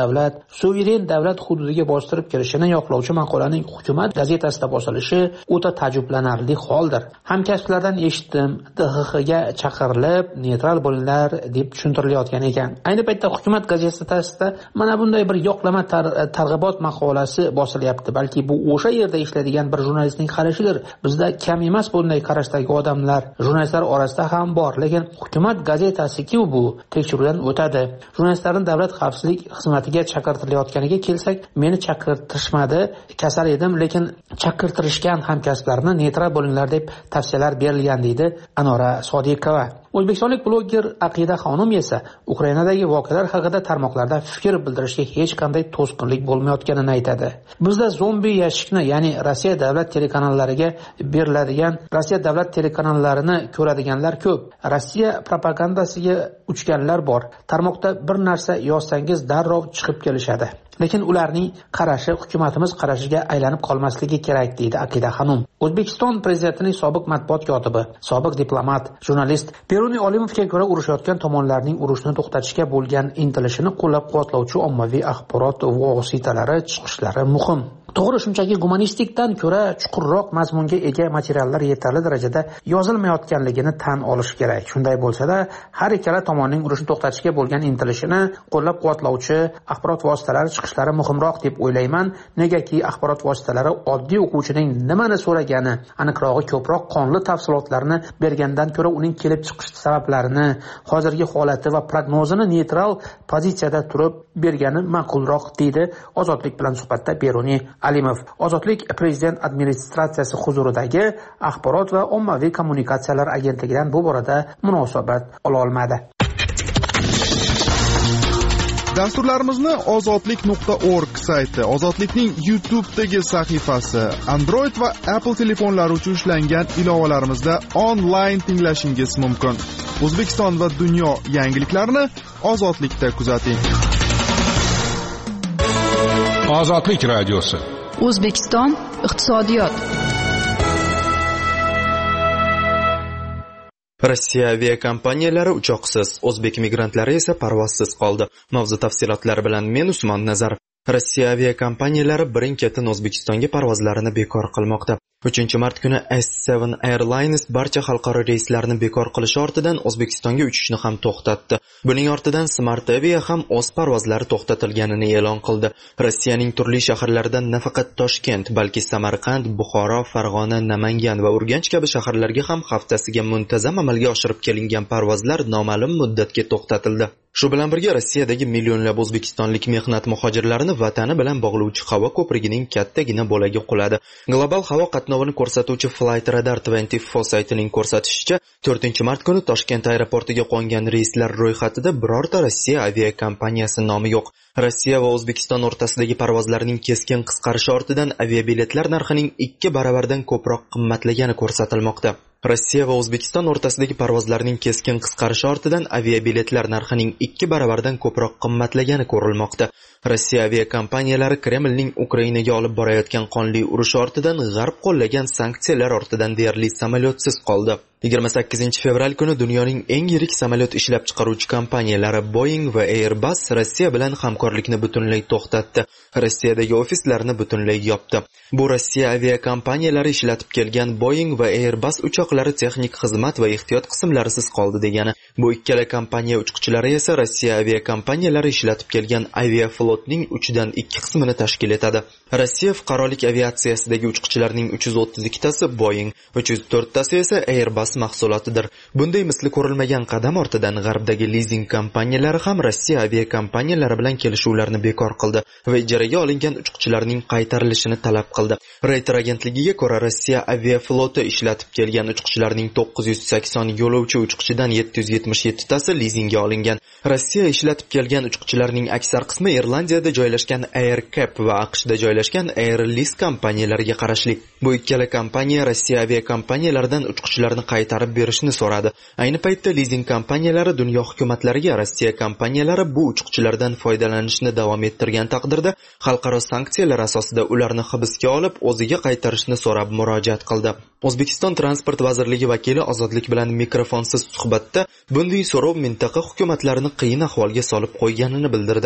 davlat suveren davlat hududiga bostirib kirishini yoqlovchi maqolaning Hukumat gazetasida bosilishi o'ta ta'jublanarli holdir. Hamkasblardan eshitdim, D X Xga chaqirilib, neytral bo'linglar deb tushuntirilayotgan ekan. Ayni paytda Hukumat gazetasida mana bunday bir yo'qlama tar- targ'ibot maqolasi bosilyapti. Balki bu o'sha yerda ishlaydigan bir jurnalistning qarashidir. Bizda kam emas bunday qarashdagi odamlar, jurnalistlar orasida ham bor, lekin Hukumat gazetasi-ku bu tekshiruvdan o'tadi. Jurnalistlarning davlat xavfsizlik xizmatiga chaqirtirilayotganiga kelsak, meni chaqirtirishmadi, kasal edim, lekin chaqirtirishgan hamkasblarni neytral bo'linglar deb tavsiyalar berilgan deydi Anora Sodiqova. O'zbekistonlik bloger Aqida Xonim esa Ukrainadagi voqealar haqida tarmoqlarda fikr bildirishga hech qanday to'sqinlik bo'lmayotganini aytadi. Bizda zombi yashikni, ya'ni Rossiya davlat telekanallariga beriladigan, Rossiya davlat telekanallarini ko'radiganlar ko'p. Rossiya propagandasiga uchganlar bor. Tarmoqda bir narsa yozsangiz darrov chiqib kelishadi. Lekin ularning qarashi hukumatimiz qarashiga aylanib qolmasligi kerak deydi Aqida Xonim. O'zbekiston prezidentining sobiq matbuot kotibi, sobiq diplomat, jurnalist Beruniy Olimovga ko'ra urushayotgan tomonlarning urushni to'xtatishga bo'lgan intilishini qo'llab-quvvatlovchi ommaviy axborot vositalari chiqishlari muhim. To'g'ri, shunchaki gumanistikdan ko'ra chuqurroq mazmunga ega materiallar yetarli darajada yozilmayotganligini tan olish kerak. Shunday bo'lsa-da, har ikkala tomonning urushni to'xtatishga bo'lgan intilishini qo'llab-quvvatlovchi axborot vositalari chiqishlari muhimroq deb o'ylayman. Negaki axborot vositalari oddiy o'quvchining nimani so'ragani, aniqrog'i ko'proq qonli tafsilotlarni bergandan ko'ra uning kelib chiqish sabablarini, hozirgi holati va prognozini neytral pozitsiyada turib bergani ma'qulroq deydi Ozodlik bilan suhbatda Beruniy Alimov. Ozodlik prezident administratsiyasi huzuridagi axborot va ommaviy kommunikatsiyalar agentligidan bu borada munosabat ola olmadi. Dasturlarimizni ozodlik nuqta org sayti, Ozodlikning YouTube'dagi sahifasi, Android va Apple telefonlari uchun ishlangan ilovalarimizda onlayn tinglashingiz mumkin. O'zbekiston va dunyo yangiliklarini Ozodlikda kuzating. Ozodlik radiosi. O'zbekiston iqtisodiyot. Rossiya aviakompaniyalari uchoqsiz, o'zbek migrantlari esa parvozsiz qoldi. Mavzu tafsilotlari bilan men Usmon Nazarov. Rossiya aviakompaniyalari birin-ketin O'zbekistonga parvozlarini bekor qilmoqda. uchinchi mart kuni S seven Airlines barcha xalqaro reyslarni bekor qilish ortidan O'zbekistonga uchishni ham to'xtatdi. Buning ortidan Smart Avia ham o'z parvozlari to'xtatilganini e'lon qildi. Rossiyaning turli shaharlaridan nafaqat Toshkent, balki Samarqand, Buxoro, Farg'ona, Namangan va Urganch kabi shaharlarga ham haftasiga muntazam amalga oshirib kelingan parvozlar noma'lum muddatga to'xtatildi. Shu bilan birga Rossiyadagi millionlab o'zbekistonlik mehnat muhojirlarini vatani bilan bog'lovchi havo ko'prigining kattagina bo'lagi quladi. Global havo qatnovini ko'rsatuvchi Flight Radar yigirma to'rt saytining ko'rsatishicha, to'rtinchi mart kuni Toshkent aeroportiga qo'ngan reyslar ro'yxatida birorta Rossiya aviakompaniyasi nomi yo'q. Rossiya va O'zbekiston o'rtasidagi parvozlarning keskin qisqarishi ortidan aviabiletlar narxining ikki baravardan ko'proq qimmatlagani ko'rsatilmoqda. Rossiya va O'zbekiston o'rtasidagi parvozlarning keskin qisqarishi ortidan aviabiletlar narxining ikki baravardan ko'proq qimmatlagani ko'rilmoqda. Rossiya aviakompaniyalari Kremlning Ukrainaga olib borayotgan qonli urush ortidan g'arb qo'llagan sanksiyalar ortidan deyarli samolyotsiz qoldi. yigirma sakkizinchi fevral kuni dunyoning eng yirik samolyot ishlab chiqaruvchi kompaniyalari Boeing va Airbus Rossiya bilan hamkorlikni butunlay to'xtatdi. Rossiyadagi ofislarni butunlay yopdi. Bu Rossiya aviakompaniyalari ishlatib kelgan Boeing va Airbus uchoqlari texnik xizmat va ehtiyot qismlarisiz qoldi degani. Bu ikkala kompaniya uchquvchilari esa Rossiya aviakompaniyalari ishlatib kelgan Aviaflotning uchdan ikki qismini tashkil etadi. Rossiya fuqarolik aviatsiyasidagi uchquvchilarning uch yuz o'ttiz ikkitasi Boeing, uch yuz to'rttasi esa Airbus mahsulotidir. Bunday misli ko'rilmagan qadam ortidan g'arbdagi lizing kompaniyalari ham Rossiya aviakompaniyalari bilan kelishuvlarni bekor qildi va ijaraga olingan uchquvchilarning qaytarilishini talab qildi. Reuters agentligiga ko'ra, Rossiya aviafloti ishlatib kelgan uchquvchilarning to'qqiz yuz sakson yo'lovchi uchquvchidan yetti yuz yetmish yettitasi lizingga olingan. Rossiya ishlatib kelgan uchquvchilarning aksar qismi Irlandiyada joylashgan AirCap va AQShda joylashgan Airlist kompaniyalariga qarashli. Bu ikkala kompaniya Rossiya aviakompaniyalaridan uchquvchilarni qaytarib berishni so'radi. Ayni paytda lizing kompaniyalari dunyo hukumatlariga Rossiya kompaniyalari bu uchquvchilardan foydalanishni davom ettirgan taqdirda xalqaro sanksiyalar asosida ularni hibsga olib, o'ziga qaytarishni so'rab murojaat qildi. O'zbekiston Transport vazirligi vakili Ozodlik bilan mikrofonsiz suhbatda bunday so'rov mintaqa hukumatlarini qiyin ahvolga solib qo'yganini bildirdi.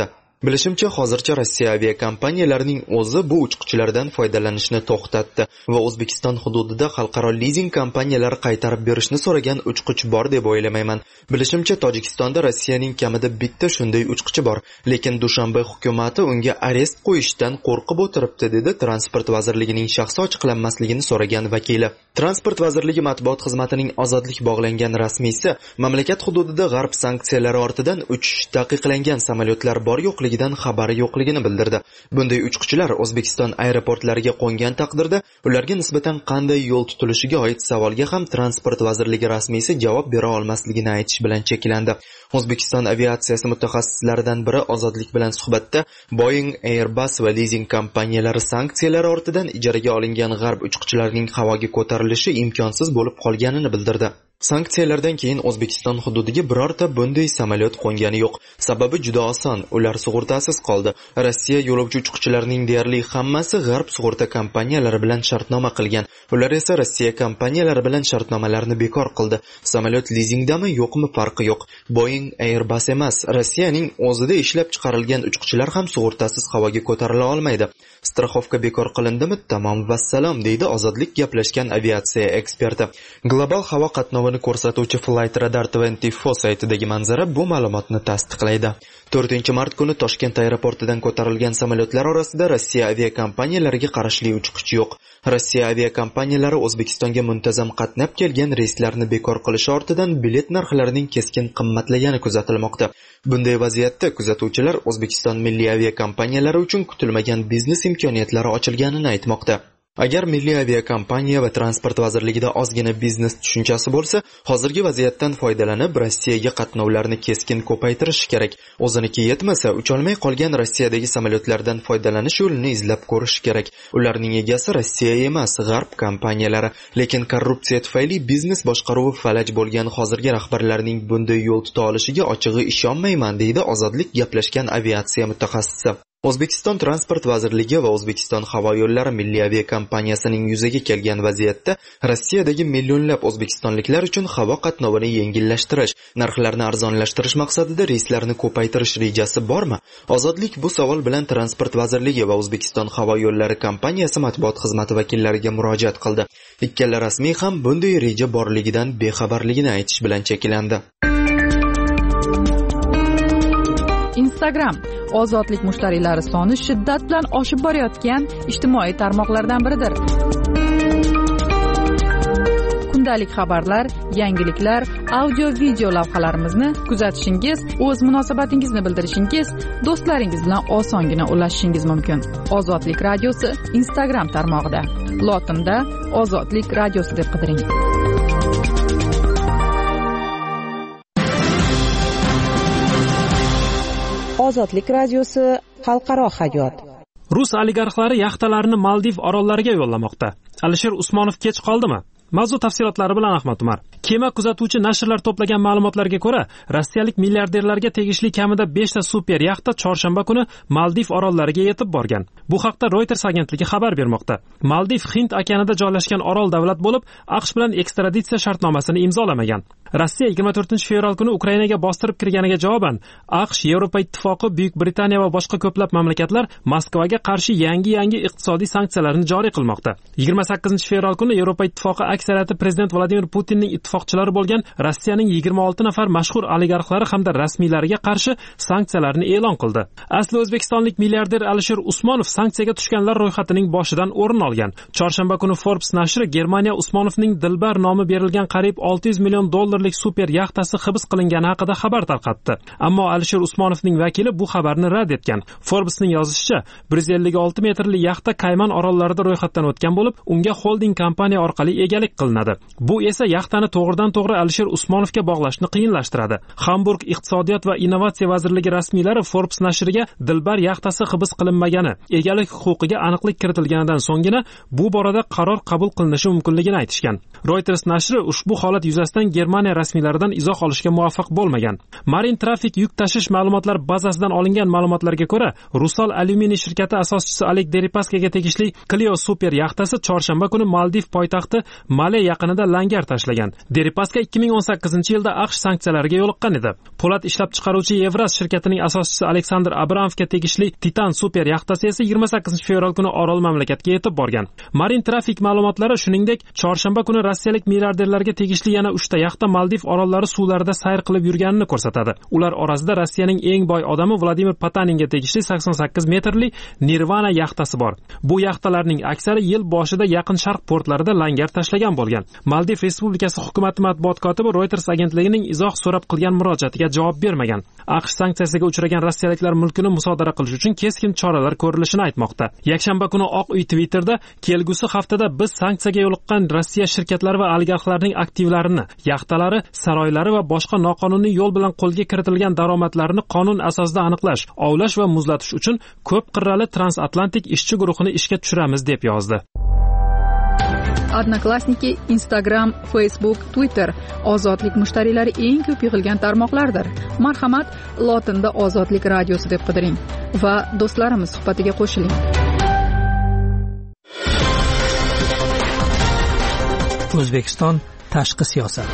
Bilishimcha, hozircha Rossiya aviakompaniyalarining o'zi bu uchquchilardan foydalanishni to'xtatdi va O'zbekiston hududida xalqaro lizing kompaniyalari qaytarib berishni so'ragan uchquch bor deb o'ylamayman. Bilishimcha, Tojikistonda Rossiyaning kamida bitta shunday uchquchi bor, lekin Dushanbe hukumatı unga arest qo'yishdan qo'rqib o'tiribdi, dedi Transport vazirligining shaxsi ochiqlanmasligini so'ragan vakili. Transport vazirligi matbuot xizmatining ozodlik bog'langan rasmiysi mamlakat hududida g'arb sanksiyalari ortidan uchish taqiqlangan samolyotlar bor yo'qligidan xabari yo'qligini bildirdi. Bunday uchquchilar O'zbekiston aeroportlariga qo'ngan taqdirda ularga nisbatan qanday yo'l tutilishiga oid savolga ham Transport vazirligi rasmiysi javob bera olmasligini aytish bilan cheklandi. O'zbekiston aviatsiyasi mutaxassislaridan biri Ozodlik bilan suhbatda Boeing, Airbus va lizing kompaniyalari sanksiyalar ortidan ijaraga olingan g'arb uchquchilarining havoga ko'tarilishi imkonsiz bo'lib qolganini bildirdi. Sanksiyalardan keyin O'zbekiston hududiga birorta bunday samolyot qo'ngani yo'q. Sababi juda oson, ular sug'urtasiz qoldi. Rossiya yo'lovchi uchquchilarining deyarli hammasi g'arb sug'urta kompaniyalari bilan shartnoma qilgan. Ular esa Rossiya kompaniyalari bilan shartnomalarni bekor qildi. Samolyot lizingdami, yo'qmi farqi yo'q. Boeing, Airbus emas, Rossiyaning o'zida ishlab chiqarilgan uchquchilar ham sug'urtasiz havoga ko'tarila olmaydi. Strixovka bekor qilindimi? Tamom vassalom, deydi Ozodlik gaplashgan aviatsiya eksperti. Global havo qatnovini ko'rsatuvchi Flight Radar yigirma to'rt saytidagi manzara bu ma'lumotni tasdiqlaydi. to'rtinchi mart kuni Toshkent aeroportidan ko'tarilgan samolyotlar orasida Rossiya aviakompaniyalariga qarashli uchquch yo'q. Rossiya aviakompaniyalari O'zbekistonga muntazam qatnab kelgan reyslarni bekor qilish ortidan bilet narxlarining keskin qimmatlagani kuzatilmoqda. Bunday vaziyatda kuzatuvchilar O'zbekiston milliy aviakompaniyalari uchun kutilmagan biznes imkoniyatlari ochilganini aytmoqda. Agar milliy aviakompaniya va transport vazirligida ozgina biznes tushunchasi bo'lsa, hozirgi vaziyatdan foydalanib Rossiyaga qatnovlarni keskin ko'paytirish kerak. O'ziniki yetmasa, ucholmay qolgan Rossiyadagi samolyotlardan foydalanish yo'lini izlab ko'rish kerak. Ularning egasi Rossiya emas, g'arb kompaniyalari, lekin korrupsiya tufayli biznes boshqaruvi falaj bo'lgan hozirgi rahbarlarning bunday yo'l tuta olishiga ochig'i ishonmayman, deydi Ozodlik gaplashgan aviatsiya mutaxassisi. O'zbekiston Transport vazirligi va O'zbekiston havo yo'llari milliy aviakompaniyasining yuzaga kelgan vaziyatda Rossiyadagi millionlab o'zbekistonliklar uchun havo qatnovini yengillashtirish, narxlarni arzonlashtirish maqsadida reyslarni ko'paytirish rejasi bormi? Ozodlik bu savol bilan Transport vazirligi va O'zbekiston havo yo'llari kompaniyasi matbuot xizmati vakillariga murojaat qildi. Ikkala rasmiy ham bunday reja borligidan bexabarligini aytish bilan cheklandi. Instagram ozodlik mushtariylari soni shiddat bilan oshib borayotgan ijtimoiy tarmoqlardan biridir. Kundalik xabarlar, yangiliklar, audio video lavhalarimizni kuzatishingiz, o'z munosabatingizni bildirishingiz, do'stlaringiz bilan osongina ulashishingiz mumkin. Ozodlik radiosi Instagram tarmog'ida. Lotinda Ozodlik radiosi deb qidiring. Ozodlik radiosi xalqaro hayot. Rus oligarxlari yaxtalarini Maldiv orollariga yo'llamoqda. Alisher Usmonov kech qoldimi? Mavzu tafsilotlari bilan Ahmad Umar. Kema kuzatuvchi nashrlar to'plagan ma'lumotlarga ko'ra, rossiyalik milliarderlarga tegishli kamida beshta super yaxta chorshanba kuni Maldiv orollariga yetib borgan. Bu haqda Reuters agentligi xabar bermoqda. Maldiv Hind okeanida joylashgan orol davlat bo'lib, AQSh bilan ekstraditsiya shartnomasini imzolamagan. Rossiya yigirma to'rtinchi fevral kuni Ukrainaga bostirib kirganiga javoban AQSh, Yevropa ittifoqi, Buyuk Britaniya va boshqa ko'plab mamlakatlar Moskvaga qarshi yangi-yangi iqtisodiy sanksiyalarni joriy qilmoqda. yigirma sakkizinchi fevral kuni Yevropa ittifoqi aksariyati prezident Vladimir Putinning ittifoqchilari bo'lgan Rossiyaning yigirma olti nafar mashhur oligarxlari hamda rasmiylariga qarshi sanksiyalarni e'lon qildi. Asli o'zbekistonlik milliarder Alisher Usmonov sanksiyaga tushganlar ro'yxatining boshidan o'rin olgan. Chorshanba kuni Forbes nashri Germaniya Usmonovning Dilbar nomi berilgan qariyb olti yuz million dollarlik super yaxtasi hibs qilingani haqida xabar tarqatdi. Ammo Alisher Usmonovning vakili bu xabarni rad etgan. Forbesning yozishicha, bir yuz ellik olti metrli yaxta Kayman orollarida ro'yxatdan o'tgan bo'lib, unga holding kompaniya orqali egalik qilinadi. Bu esa yaxtani to'g'ridan-to'g'ri Alisher Usmonovga bog'lashni qiyinlashtiradi. Hamburg iqtisodiyot va innovatsiya vazirligi rasmiylari Forbes nashriga Dilbar yaxtasi hibs qilinmagani, egalik huquqiga aniqlik kiritilganidan so'nggina bu borada qaror qabul qilinishi mumkinligini aytishgan. Reuters nashri ushbu holat yuzasidan Germaniya kompaniya rasmiylaridan izoh olishga muvaffaq bo'lmagan. Marin Traffic yuk tashish ma'lumotlar bazasidan olingan ma'lumotlarga ko'ra, Rusal alyuminiy shirkati asoschisi Oleg Deripaskaga tegishli Clio super yaxtasi chorshanba kuni Maldiv poytaxti Male yaqinida langar tashlagan. Deripaska ikki ming o'n sakkizinchi yilda AQSh sanksiyalariga yo'liqqan edi. Po'lat ishlab chiqaruvchi Evraz shirkatining asoschisi Aleksandr Abramovga tegishli Titan super yaxtasi esa yigirma sakkizinchi fevral kuni Orol mamlakatiga yetib borgan. Marin Traffic ma'lumotlari shuningdek, chorshanba kuni rossiyalik milliarderlarga tegishli yana uchta yaxta Maldiv orollari suvlarida sayr qilib yurganini ko'rsatadi. Ular orasida Rossiyaning eng boy odami Vladimir Potaninga tegishli sakson sakkiz metrli Nirvana yaxtasi bor. Bu yaxtalarning aksari yil boshida Yaqin Sharq portlarida langar tashlagan bo'lgan. Maldiv Respublikasi hukumati matbuot kotibi Reuters agentligining izoh so'rab qilgan murojaatiga javob bermagan. AQSh sanksiyasiga uchragan rossiyaliklar mulkini musodara qilish uchun keskin choralar ko'rilishini aytmoqda. Yakshanba kuni Oq uy Twitterda kelgusi haftada biz sanksiyaga yo'liqqan Rossiya shirkatlari va oligarxlarning aktivlarini, yaxtalari, saroylari va boshqa noqonuniy yo'l bilan qo'lga kiritilgan daromadlarini qonun asosida aniqlash, ovlash va muzlatish uchun ko'p qirrali transatlantik ishchi guruhini ishga tushiramiz deb yozdi. Odnoklassniki, Instagram, Facebook, Twitter ozodlik mushtariylari eng ko'p yig'ilgan tarmoqlardir. Marhamat, lotinda Ozodlik radiosi deb qidiring va do'stlarimiz suhbatiga qo'shiling. O'zbekiston tashqi siyosat.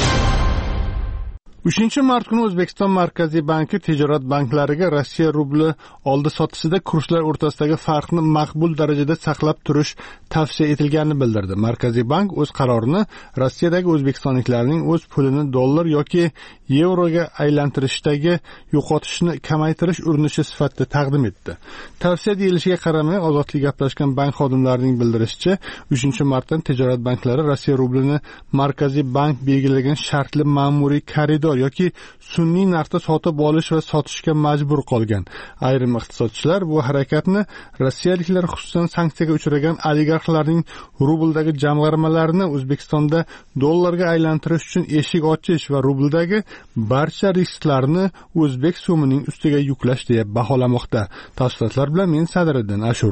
uchinchi mart kuni O'zbekiston Markaziy banki tijorat banklariga Rossiya rubli oldi sotishida kurslar o'rtasidagi farqni maqbul darajada saqlab turish tavsiya etilganini bildirdi. Markaziy bank o'z qarorini Rossiyadagi o'zbekistonliklarning o'z pulini dollar yoki yevroga aylantirishdagi yo'qotishni kamaytirish urinishi sifatida taqdim etdi. Tavsiya deyilishiga qaramay, Ozodlik gaplashgan bank xodimlarining bildirishicha, uchinchi martdan tijorat banklari Rossiya rublini Markaziy bank belgilagan shartli ma'muriy koridor yoki sun'iy narxda sotib olish va sotishga majbur qolgan. Ayrim iqtisodchilar bu harakatni rossiyaliklar, xususan sanksiyaga uchragan oligarxlarning rubldagi jamg'armalarini O'zbekistonda dollarga aylantirish uchun eshik ochish va rubldagi barcha risklarni o'zbek so'mining ustiga yuklash deb baholamoqda. Tafsilotlar bilan men Sadriddin Ashur.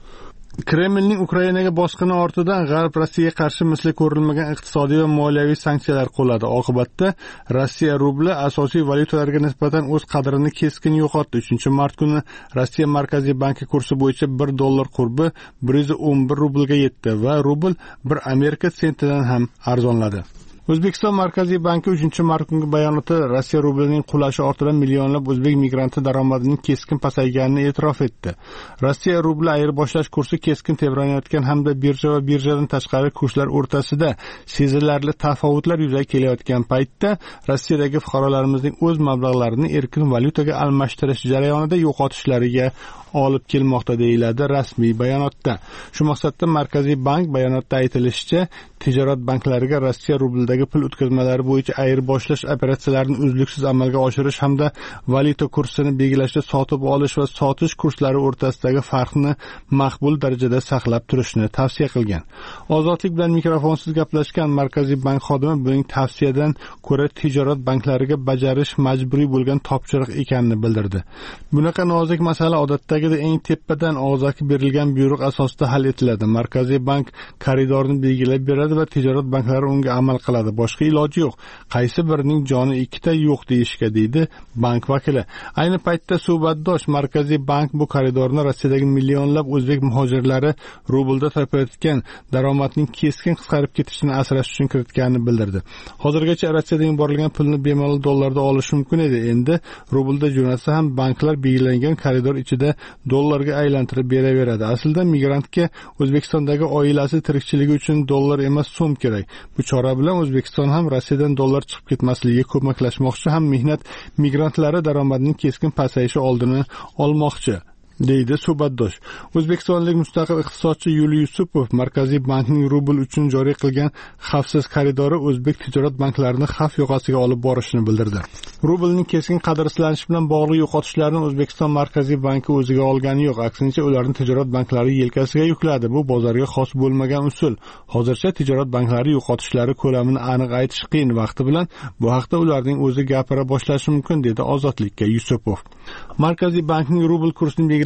Kremlning Ukrainaga bosqini ortidan G'arb Rossiyaga qarshi misli ko'rilmagan iqtisodiy va moliyaviy sanksiyalar qo'lladi. Oqibatda Rossiya rubli asosiy valyutalarga nisbatan o'z qadrini keskin yo'qotdi. uchinchi mart kuni Rossiya Markaziy banki kursi bo'yicha bir dollar qurbi bir yuz o'n bir rublga yetdi va rubl bir Amerika sentidan ham arzonladi. O'zbekiston Markaziy banki uchinchi mart kungi bayonotda Rossiya rublining qulashi ortidan millionlab o'zbek migranti daromadining keskin pasayganini e'tirof etdi. Rossiya rubli ayirboshlash kursi keskin tebranayotgan hamda birja va birjadan tashqari kurslar o'rtasida sezilarli tafovutlar yuzaga kelayotgan paytda Rossiyadagi fuqarolarimizning o'z mablag'larini erkin valyutaga almashtirish jarayonida yo'qotishlariga olib kelmoqda deyiladi rasmiy bayonotda. Shu maqsadda Markaziy bank bayonotda aytilishicha, tijorat banklariga Rossiya rublidagi pul o'tkazmalari bo'yicha ayirboshlash operatsiyalarini uzluksiz amalga oshirish hamda valyuta kursini belgilashda sotib olish va sotish kurslari o'rtasidagi farqni maqbul darajada saqlab turishni tavsiya qilgan. Ozodlik bilan mikrofonsiz gaplashgan Markaziy bank xodimi buning tavsiyadan ko'ra tijorat banklariga bajarish majburiy bo'lgan topshiriq ekanini bildirdi. Bunaqa nozik masala odatdagidek eng tepadan og'zaki berilgan buyruq asosida hal etiladi. Markaziy bank koridorni belgilab beradi va tijorat banklari unga amal qiladi. Boshqa iloji yo'q. Qaysi birining joni ikkita yo'q deyishga, deydi bank vakili. Ayni paytda suhbatdosh Markaziy bank bu koridorni Rossiyadagi millionlab o'zbek muhojirlari rublda topayotgan daromadning keskin qisqarib ketishini asrash uchun kiritganini bildirdi. Hozirgacha Rossiyadan yuborilgan pulni bemalol dollarda olish mumkin edi. Endi rublda jo'natsa ham banklar belgilangan koridor ichida dollarga aylantirib beraveradi. Aslida migrantga O'zbekistondagi oilasi tirikchiligi uchun dollar emas, so'm kerak. Bu chora bilan O'zbekiston ham Rossiyadan dollar chiqib ketmasligiga ko'maklashmoqchi, ham mehnat migrantlari daromadining keskin pasayishi oldini olmoqchi, deydi suhbatdosh. O'zbekistonlik mustaqil iqtisodchi Yuliy Yusupov Markaziy bankning rubl uchun joriy qilgan xavfsiz koridori o'zbek tijorat banklarini xavf yoqasiga olib borishini bildirdi. Rublning keskin qadrsizlanishi bilan bog'liq yo'qotishlarni O'zbekiston Markaziy banki o'ziga olgani yo'q, aksincha ularni tijorat banklari yelkasiga yukladi. Bu bozorga xos bo'lmagan usul. Hozircha tijorat banklari yo'qotishlari ko'lamini aniq aytish qiyin. Vaqti bilan bu haqda ularning o'zi gapira boshlashi mumkin, dedi Ozodlikka Yusupov. Markaziy bankning rubl kursining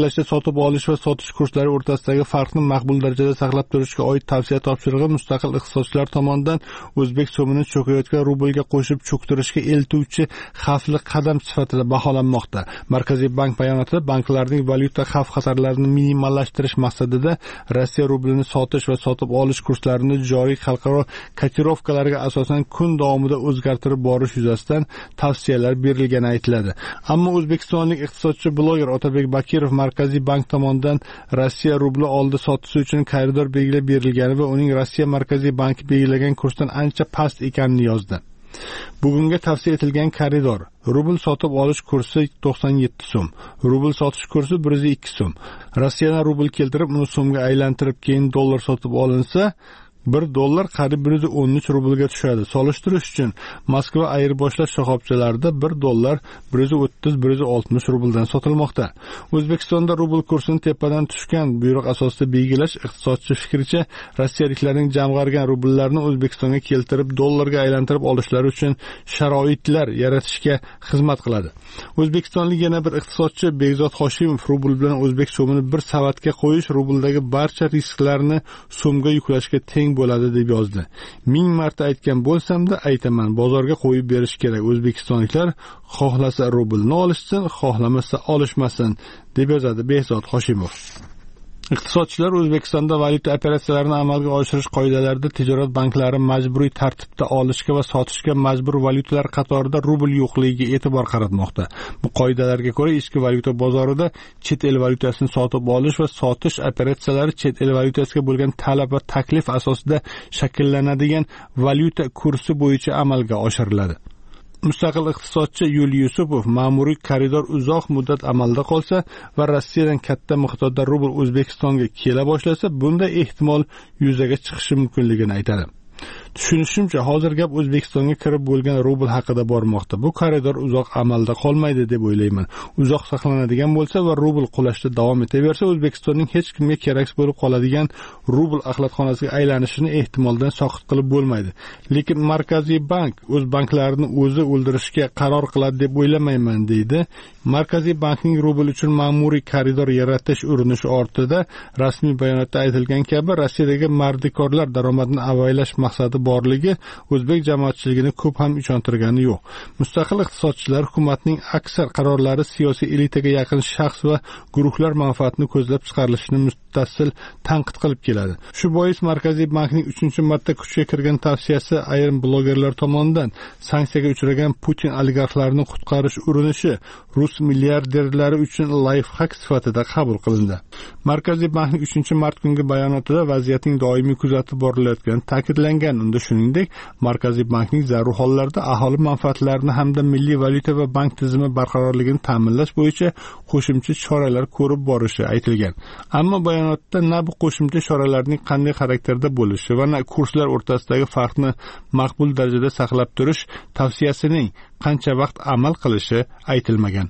belgilashda sotib olish va sotish kurslari o'rtasidagi farqni maqbul darajada saqlab turishga oid tavsiya topshirig'i mustaqil iqtisodchilar tomonidan o'zbek so'mini cho'kayotgan rublga qo'shib cho'ktirishga eltuvchi xavfli qadam sifatida baholanmoqda. Markaziy bank bayonotida banklarning valyuta xavf-xatarlarini minimallashtirish maqsadida Rossiya rublini sotish va sotib olish kurslarini joriy xalqaro kotirovkalarga asosan kun davomida o'zgartirib borish yuzasidan tavsiyalar berilgani aytiladi. Ammo o'zbekistonlik iqtisodchi bloger Otabek Bakirov Markaziy bank tomonidan Rossiya rubli oldi sotishi uchun koridor belgilab berilgani va uning Rossiya Markaziy banki belgilagan kursdan ancha past ekanini yozdi. Bugunga tavsiya etilgan koridor: rubl sotib olish kursi to'qson yetti so'm, rubl sotish kursi bir yuz ikki so'm. Rossiyadan rubl keltirib uni so'mga aylantirib keyin dollar sotib olinsa, bir dollar qariyb bir yuz o'n uch rublga tushadi. Solishtirish uchun Moskva ayirboshlash shoxobchalarida bir dollar bir yuz o'ttiz bir yuz oltmish rubldan sotilmoqda. O'zbekistonda rubl kursini tepadan tushgan buyruq asosida belgilash iqtisodchi fikricha rossiyaliklarning jamg'argan rubllarni O'zbekistonga keltirib dollarga aylantirib olishlari uchun sharoitlar yaratishga xizmat qiladi. O'zbekistonlik yana bir iqtisodchi Bekzod Hoshimov rubl bilan o'zbek so'mini bir savatga qo'yish rubldagi barcha risklarni so'mga yuklashga teng bo'ladi deb yozdi. Ming marta aytgan bo'lsam-da aytaman, bozorga qo'yib berish kerak. O'zbekistonliklar xohlasa rublni olishsin, xohlamasa olishmasin, deb yozadi Bekzod Hoshimov. Iqtisodchilar O'zbekistonda valyuta operatsiyalarini amalga oshirish qoidalarida tijorat banklari majburiy tartibda olishga va sotishga majbur valyutalar qatorida rubl yo'qligiga e'tibor qaratmoqda. Bu qoidalarga ko'ra ichki valyuta bozorida chet el valyutasini sotib olish va sotish operatsiyalari chet el valyutasiga bo'lgan talab va taklif asosida shakllanadigan valyuta kursi bo'yicha amalga oshiriladi. Mustaqil iqtisodchi Yuliy Yusupov ma'muriy koridor uzoq muddat amalda qolsa va Rossiyadan katta miqdorda rubl O'zbekistonga kela boshlasa, bunday ehtimol yuzaga chiqishi mumkinligini aytadi. Tushunishimcha, hozir gap O'zbekistonga kirib bo'lgan rubl haqida bormoqda. Bu koridor uzoq amalda qolmaydi deb o'ylayman. Uzoq saqlanadigan bo'lsa va rubl qulashda davom etaversa, O'zbekistonning hech kimga keraksiz bo'lib qoladigan rubl axlatxonasiga aylanishini ehtimoldan soqit qilib bo'lmaydi. Lekin Markaziy bank o'z banklarini o'zi o'ldirishga qaror qiladi deb o'ylamayman, deydi. Markaziy bankning rubl uchun ma'muriy koridor yaratish urinishi ortida rasmiy bayonotda aytilgan kabi Rossiyadagi mardikorlar daromadini avaylash maqsadi borligi o'zbek jamoatchiligini ko'p ham ishontirgani yo'q. Mustaqil iqtisodchilar hukumatning aksar qarorlari siyosiy elitaga yaqin shaxs va guruhlar manfaatini ko'zlab chiqarilishini muttasil tanqid qilib keladi. Shu bois Markaziy bankning uchinchi marta kuchga kirgan tavsiyasi ayrim blogerlar tomonidan sanksiyaga uchragan Putin oligarxlarini qutqarish urinishi rus milliarderlari uchun lifehack sifatida qabul qilindi. Markaziy bankning uchinchi mart kungi bayonotida vaziyatning doimiy kuzatib borilayotgani ta'kidlangan. Unda shuningdek, Markaziy bankning zarur hollarda aholi manfaatlarini hamda milliy valyuta va bank tizimi barqarorligini ta'minlash bo'yicha qo'shimcha choralar ko'rib borishi aytilgan. Ammo bayonotda na bu qo'shimcha choralarning qanday xarakterda bo'lishi va na kurslar o'rtasidagi farqni maqbul darajada saqlab turish tavsiyasining qancha vaqt amal qilishi aytilmagan.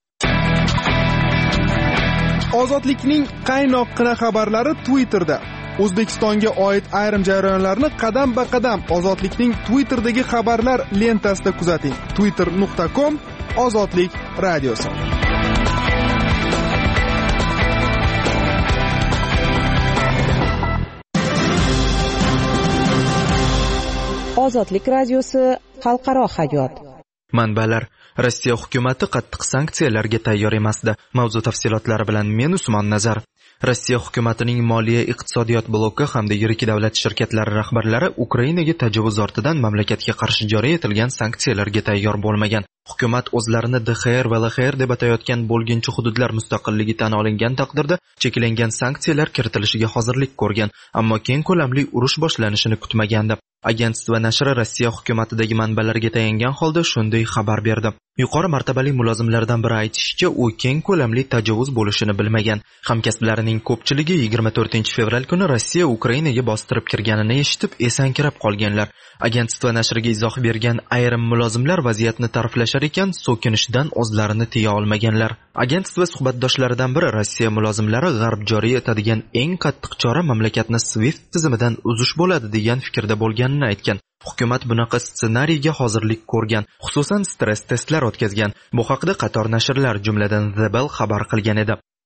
Ozodlikning qaynoqqina xabarlari Twitterda. O'zbekistonga oid ayrim jarayonlarni qadam-ba-qadam Ozodlikning Twitter'dagi xabarlar lentasida kuzating. twitter nuqta com Ozodlik radiosi. Ozodlik radiosi xalqaro hayot. Manbalar: Rossiya hukumati qattiq sanksiyalarga tayyor emasdi. Mavzu tafsilotlari bilan men Usmon Nazar. Rossiya hukumatining moliya iqtisodiyot bloki hamda yirik davlat shirkatlari rahbarlari Ukrainaga tajovuz ortidan mamlakatga qarshi joriy etilgan sanksiyalarga tayyor bo'lmagan. Hukumat o'zlarini D X R va L X R deb atayotgan bo'lginchi hududlar mustaqilligi tan olingan taqdirda cheklangan sanksiyalar kiritilishiga hozirlik ko'rgan, ammo keng ko'lamli urush boshlanishini kutmagandi. Agentство nashri Rossiya hukumatidagi manbalarga tayangan holda shunday xabar berdi. Yuqori martabali mulozimlardan biri aytishicha, u keng ko'lamli tajovuz bo'lishini bilmagan. Hamkasblarining ko'pchiligi yigirma to'rtinchi fevral kuni Rossiya Ukrainaga bostirib kirganini eshitib esankirab qolganlar. Agentство nashriga izoh bergan ayrim mulozimlar vaziyatni ta'riflashar ekan, so'kinishdan o'zlarini tiya olmaganlar. Agentство suhbatdoshlaridan biri Rossiya mulozimlari g'arb joriy etadigan eng qattiq chora mamlakatni SWIFT tizimidan uzish bo'ladi degan fikrda bo'lganini aytgan. Hukumat bunaqa ssenariyga hozirlik ko'rgan, xususan stress testlar o'tkazgan. Bu haqda qator nashrlar, jumladan The Bell xabar qilgan edi.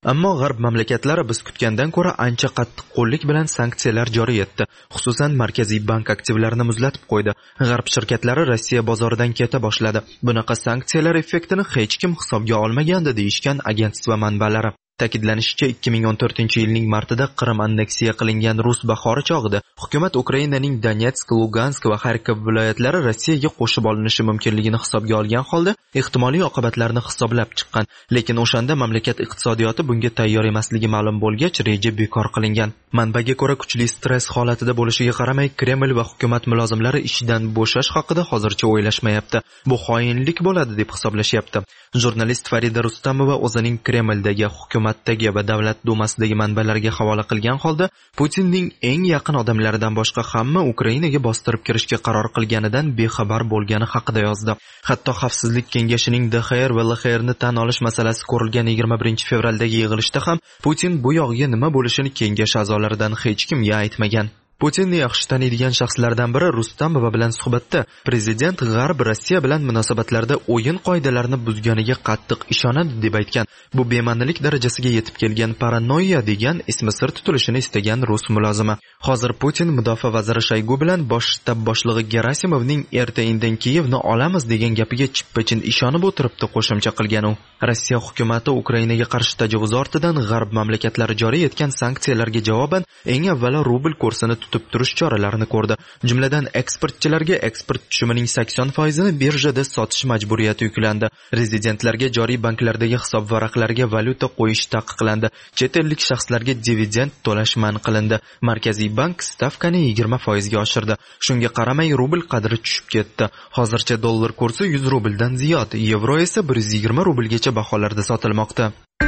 Ammo g'arb mamlakatlari biz kutgandan ko'ra ancha qattiq qo'llik bilan sanksiyalar joriy etdi. Xususan, Markaziy bank aktivlarini muzlatib qo'ydi. G'arb shirkatlari Rossiya bozoridan keta boshladi. Bunaqa sanksiyalar effektini hech kim hisobga olmagandi deyishgan agentство manbalari. Ta'kidlanishicha, ikki ming o'n to'rtinchi yilning martida Qrim anneksiya qilingan rus bahori chog'ida hukumat Ukrainaning Donetsk, Lugansk va Xarkov viloyatlari Rossiyaga qo'shib olinishi mumkinligini hisobga olgan holda ehtimoliy oqibatlarni hisoblab chiqqan. Lekin o'shanda mamlakat iqtisodiyoti bunga tayyor emasligi ma'lum bo'lgach, reja bekor qilingan. Manbaga ko'ra, kuchli stress holatida bo'lishiga qaramay, Kreml va hukumat mulozimlari ishdan bo'shash haqida hozircha o'ylashmayapti. Bu xoinlik bo'ladi deb hisoblashyapti. Jurnalist Farida Rustamova o'zining Kremldagi hukumatdagi va davlat dumasidagi manbalarga havola qilgan holda Putinning eng yaqin odamlaridan boshqa hamma Ukrainaga bostirib kirishga qaror qilganidan bexabar bo'lgani haqida yozdi. Hatto Xavfsizlik kengashining D X R va L X R ni tan olish masalasi ko'rilgan yigirma birinchi fevraldagi yig'ilishda ham Putin bu yog'iga nima bo'lishini kengash a'zolaridan hech kimga aytmagan. Putinni yaxshi taniydigan shaxslardan biri Rustamova bilan suhbatda prezident G'arb Rossiya bilan munosabatlarda o'yin qoidalarini buzganiga qattiq ishonadi deb aytgan. Bu bema'nilik darajasiga yetib kelgan paranoya degan ismi sir tutilishini istagan rus mulozimi. Hozir Putin mudofaa vaziri Shoygu bilan bosh shtab boshlig'i Gerasimovning erta-indin Kiyevni olamiz degan gapiga chippa-chin ishonib o'tiribdi, qo'shimcha qilgan u. Rossiya hukumati Ukrainaga qarshi tajovuz ortidan G'arb mamlakatlari joriy etgan sanksiyalarga javoban eng avvalo rubl kursini tutib turish choralarini ko'rdi. Jumladan eksportchilarga eksport tushumining sakson foizini birjada sotish majburiyati yuklandi. Rezidentlarga joriy banklardagi hisob varaqlariga valyuta qo'yish taqiqlandi. Chet ellik shaxslarga dividend to'lash man qilindi. Markaziy bank stavkani yigirma foizga oshirdi. Shunga qaramay rubl qadri tushib ketdi. Hozircha dollar kursi yuz rubldan ziyod, yevro esa bir yuz yigirma rublgacha baholarda sotilmoqda.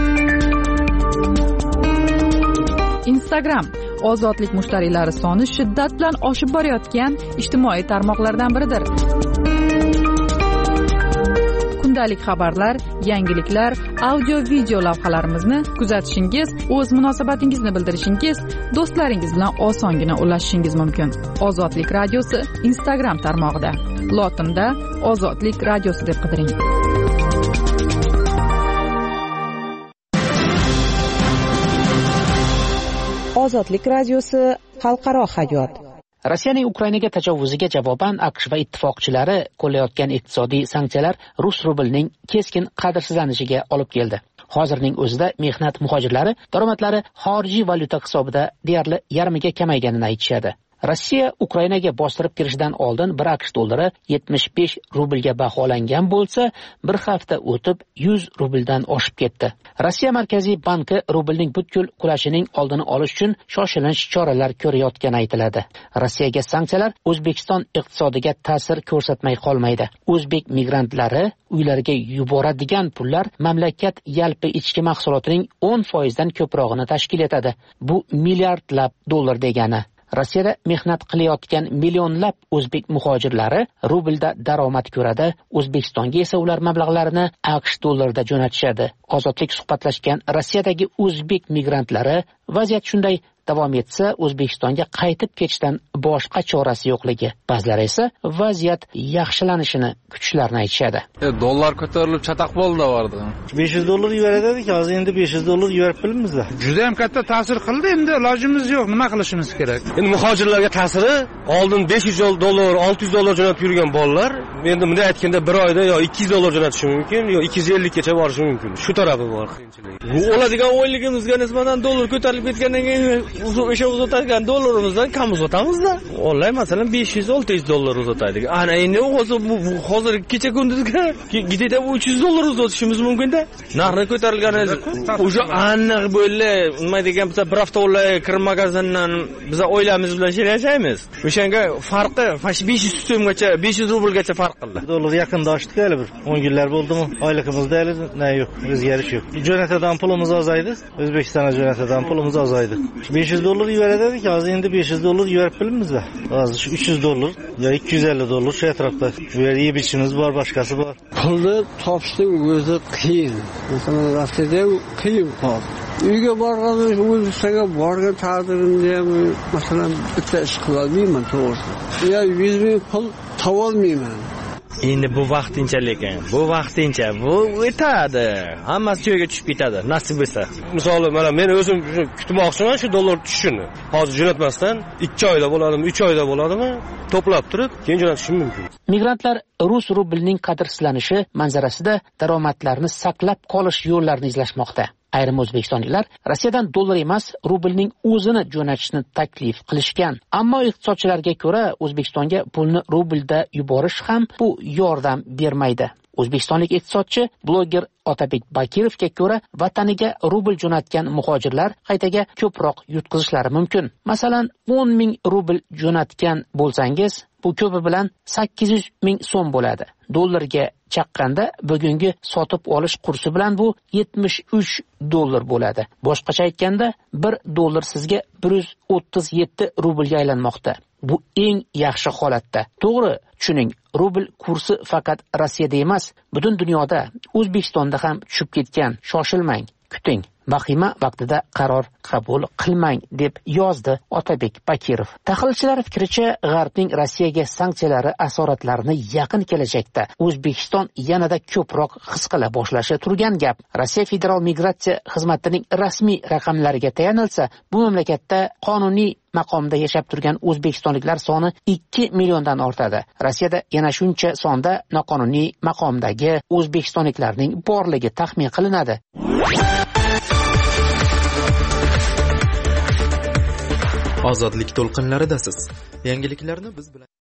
Instagram ozodlik mushtariylari soni shiddat bilan oshib borayotgan ijtimoiy tarmoqlardan biridir. Kundalik xabarlar, yangiliklar, audio-video lavhalarimizni kuzatishingiz, o'z munosabatingizni bildirishingiz, do'stlaringiz bilan osongina ulashishingiz mumkin. Ozodlik radiosi Instagram tarmog'ida. Lotinda Ozodlik radiosi deb qidiring. Ozodlik radiosi xalqaro hayot. Rossiyaning Ukrainaga tajovuziga javoban AQSh va ittifoqchilari qo'llayotgan iqtisodiy sanksiyalar rus rublining keskin qadrsizlanishiga olib keldi. Hozirning o'zida mehnat muhojirlari daromadlari xorijiy valyuta hisobida deyarli yarmiga kamayganini aytishadi. Rossiya Ukrainaga bostirib kirishidan oldin bir AQSh dollari yetmish besh rublga baholangan bo'lsa, bir hafta o'tib yuz rubldan oshib ketdi. Rossiya Markaziy banki rublning butkul qulashining oldini olish uchun shoshilinch choralar ko'rayotgani aytiladi. Rossiyaga sanksiyalar O'zbekiston iqtisodiga ta'sir ko'rsatmay qolmaydi. O'zbek migrantlari uylariga yuboradigan pullar mamlakat yalpi ichki mahsulotining o'n foizdan ko'prog'ini tashkil etadi. Bu milliardlab dollar degani. Rossiyada mehnat qilayotgan millionlab o'zbek muhojirlari rublda daromad ko'radi, O'zbekistonga esa ular mablag'larini AQSh dollarida jo'natishadi. Ozodlik suhbatlashgan Rossiyadagi o'zbek migrantlari vaziyat shunday davom etsa, O'zbekistonga qaytib ketishdan boshqa chorasi yo'qligi. Ba'zilar esa vaziyat yaxshilanishini kutishlarini aytishadi. E, dollar ko'tarilib chataq bo'ldi vardi. besh yuz dollar yubordik, hozir endi besh yuz dollar yuborib bilmizda. Juda ham katta ta'sir qildi, endi ilojimiz yo'q, nima qilishimiz kerak? Endi muhojirlarga ta'siri, oldin besh yuz dollar, olti yuz dollar jo'natib yurgan bolalar, endi bunday aytganda bir oyda yo ikki yuz dollar jo'natishi mumkin, yo ikki yuz ellik gacha borishi mumkin. Shu tarafi bor qiyinchilik. Bu oladigan o'yligimizga nisbatan dollar ko'tarilib ketgandan keyin o'sha uzatgan dollarimizdan kam uzatamizda. Vallahi masalan besh yuz olti yuz dollar uzataylik. Ana endi hozir bu hozir kecha kunduzga gidida uch yuz dollar uzatishimiz mumkin-da. Narxi ko'tarilgani o'sha aniq bo'ldi. Nima degan biz bir hafta o'lay kir magazindan biz o'ylamiz bilan yashaymiz. O'shanga farqi besh yuz so'mgacha, besh yuz rublgacha farq qildi. Dollar yaqinda oshdi hali bir o'n kunlar bo'ldimi? Oyligimizda hali na yo'q, o'zgarish yo'q. Jo'natadan pulimiz ozaydi, O'zbekistonga jo'natadan pulimiz ozaydi. besh yuz dollar yubordik, hozir endi besh yuz dollar yuborib bilmizda. Hozir uch yuz dollar yo ikki yuz ellik dollar shu atrofda. Bu yerda yeb-ichishimiz bor, boshqasi bor. Pulni topishning o'zi qiyin. Masalan, Rossiyada qiyin qol. Uyga borganimiz O'zbekistonga borgan taqdirimda ham masalan bitta ish qila olmayman to'g'risi. Ya yuz ming pul topolmayman. endi bu vaqtinchalik, bu vaqtincha, bu o'tadi. Hammasi joyiga tushib ketadi, nasib bo'lsa. Misol, mana men o'zim kutmoqchiman shu dollar tushishini. Hozir jo'natmasdan ikki oyda bo'ladimi, uch oyda bo'ladimi, to'plab turib, keyin jo'natishim mumkin. Migrantlar rus rublining qadrsizlanishi manzarasida daromadlarni saqlab qolish yo'llarini izlashmoqda. Ayrim o'zbekistonliklar Rossiyadan dollar emas, rublning o'zini jo'natishni taklif qilishgan. Ammo iqtisodchilarga ko'ra, O'zbekistonga pulni rublda yuborish ham bu yordam bermaydi. O'zbekistonlik iqtisodchi bloger Otabek Bakirovga ko'ra, vataniga rubl jo'natgan muhojirlar qaytaga ko'proq yutqizishlari mumkin. Masalan, o'n ming rubl jo'natgan bo'lsangiz, bu ko'pi bilan sakkiz yuz ming so'm bo'ladi. Dollarga chaqqanda bugungi sotib olish kursi bilan bu yetmish uch dollar bo'ladi. Boshqacha aytganda, bir dollar sizga bir yuz o'ttiz yetti rublga aylanmoqda. Bu eng yaxshi holatda. To'g'ri, tushuning, rubl kursi faqat Rossiyada emas, butun dunyoda, O'zbekistonda ham tushib ketgan. Shoshilmang, kuting. Vahima vaqtida qaror qabul qilmang, deb yozdi Otabek Bakirov. Tahlilchilar fikricha, G'arbning Rossiyaga sanksiyalari asoratlarini yaqin kelajakda O'zbekiston yanada ko'proq his qila boshlashi turgan gap. Rossiya Federal migratsiya xizmatining rasmiy raqamlariga tayanilsa, bu mamlakatda qonuniy maqomda yashab turgan o'zbekistonliklar soni ikki milliondan ortadi. Rossiyada yana shuncha sonda noqonuniy maqomdagi o'zbekistonliklarning borligi taxmin qilinadi. Ozodlik to'lqinlaridasiz. Yangiliklarni biz bilan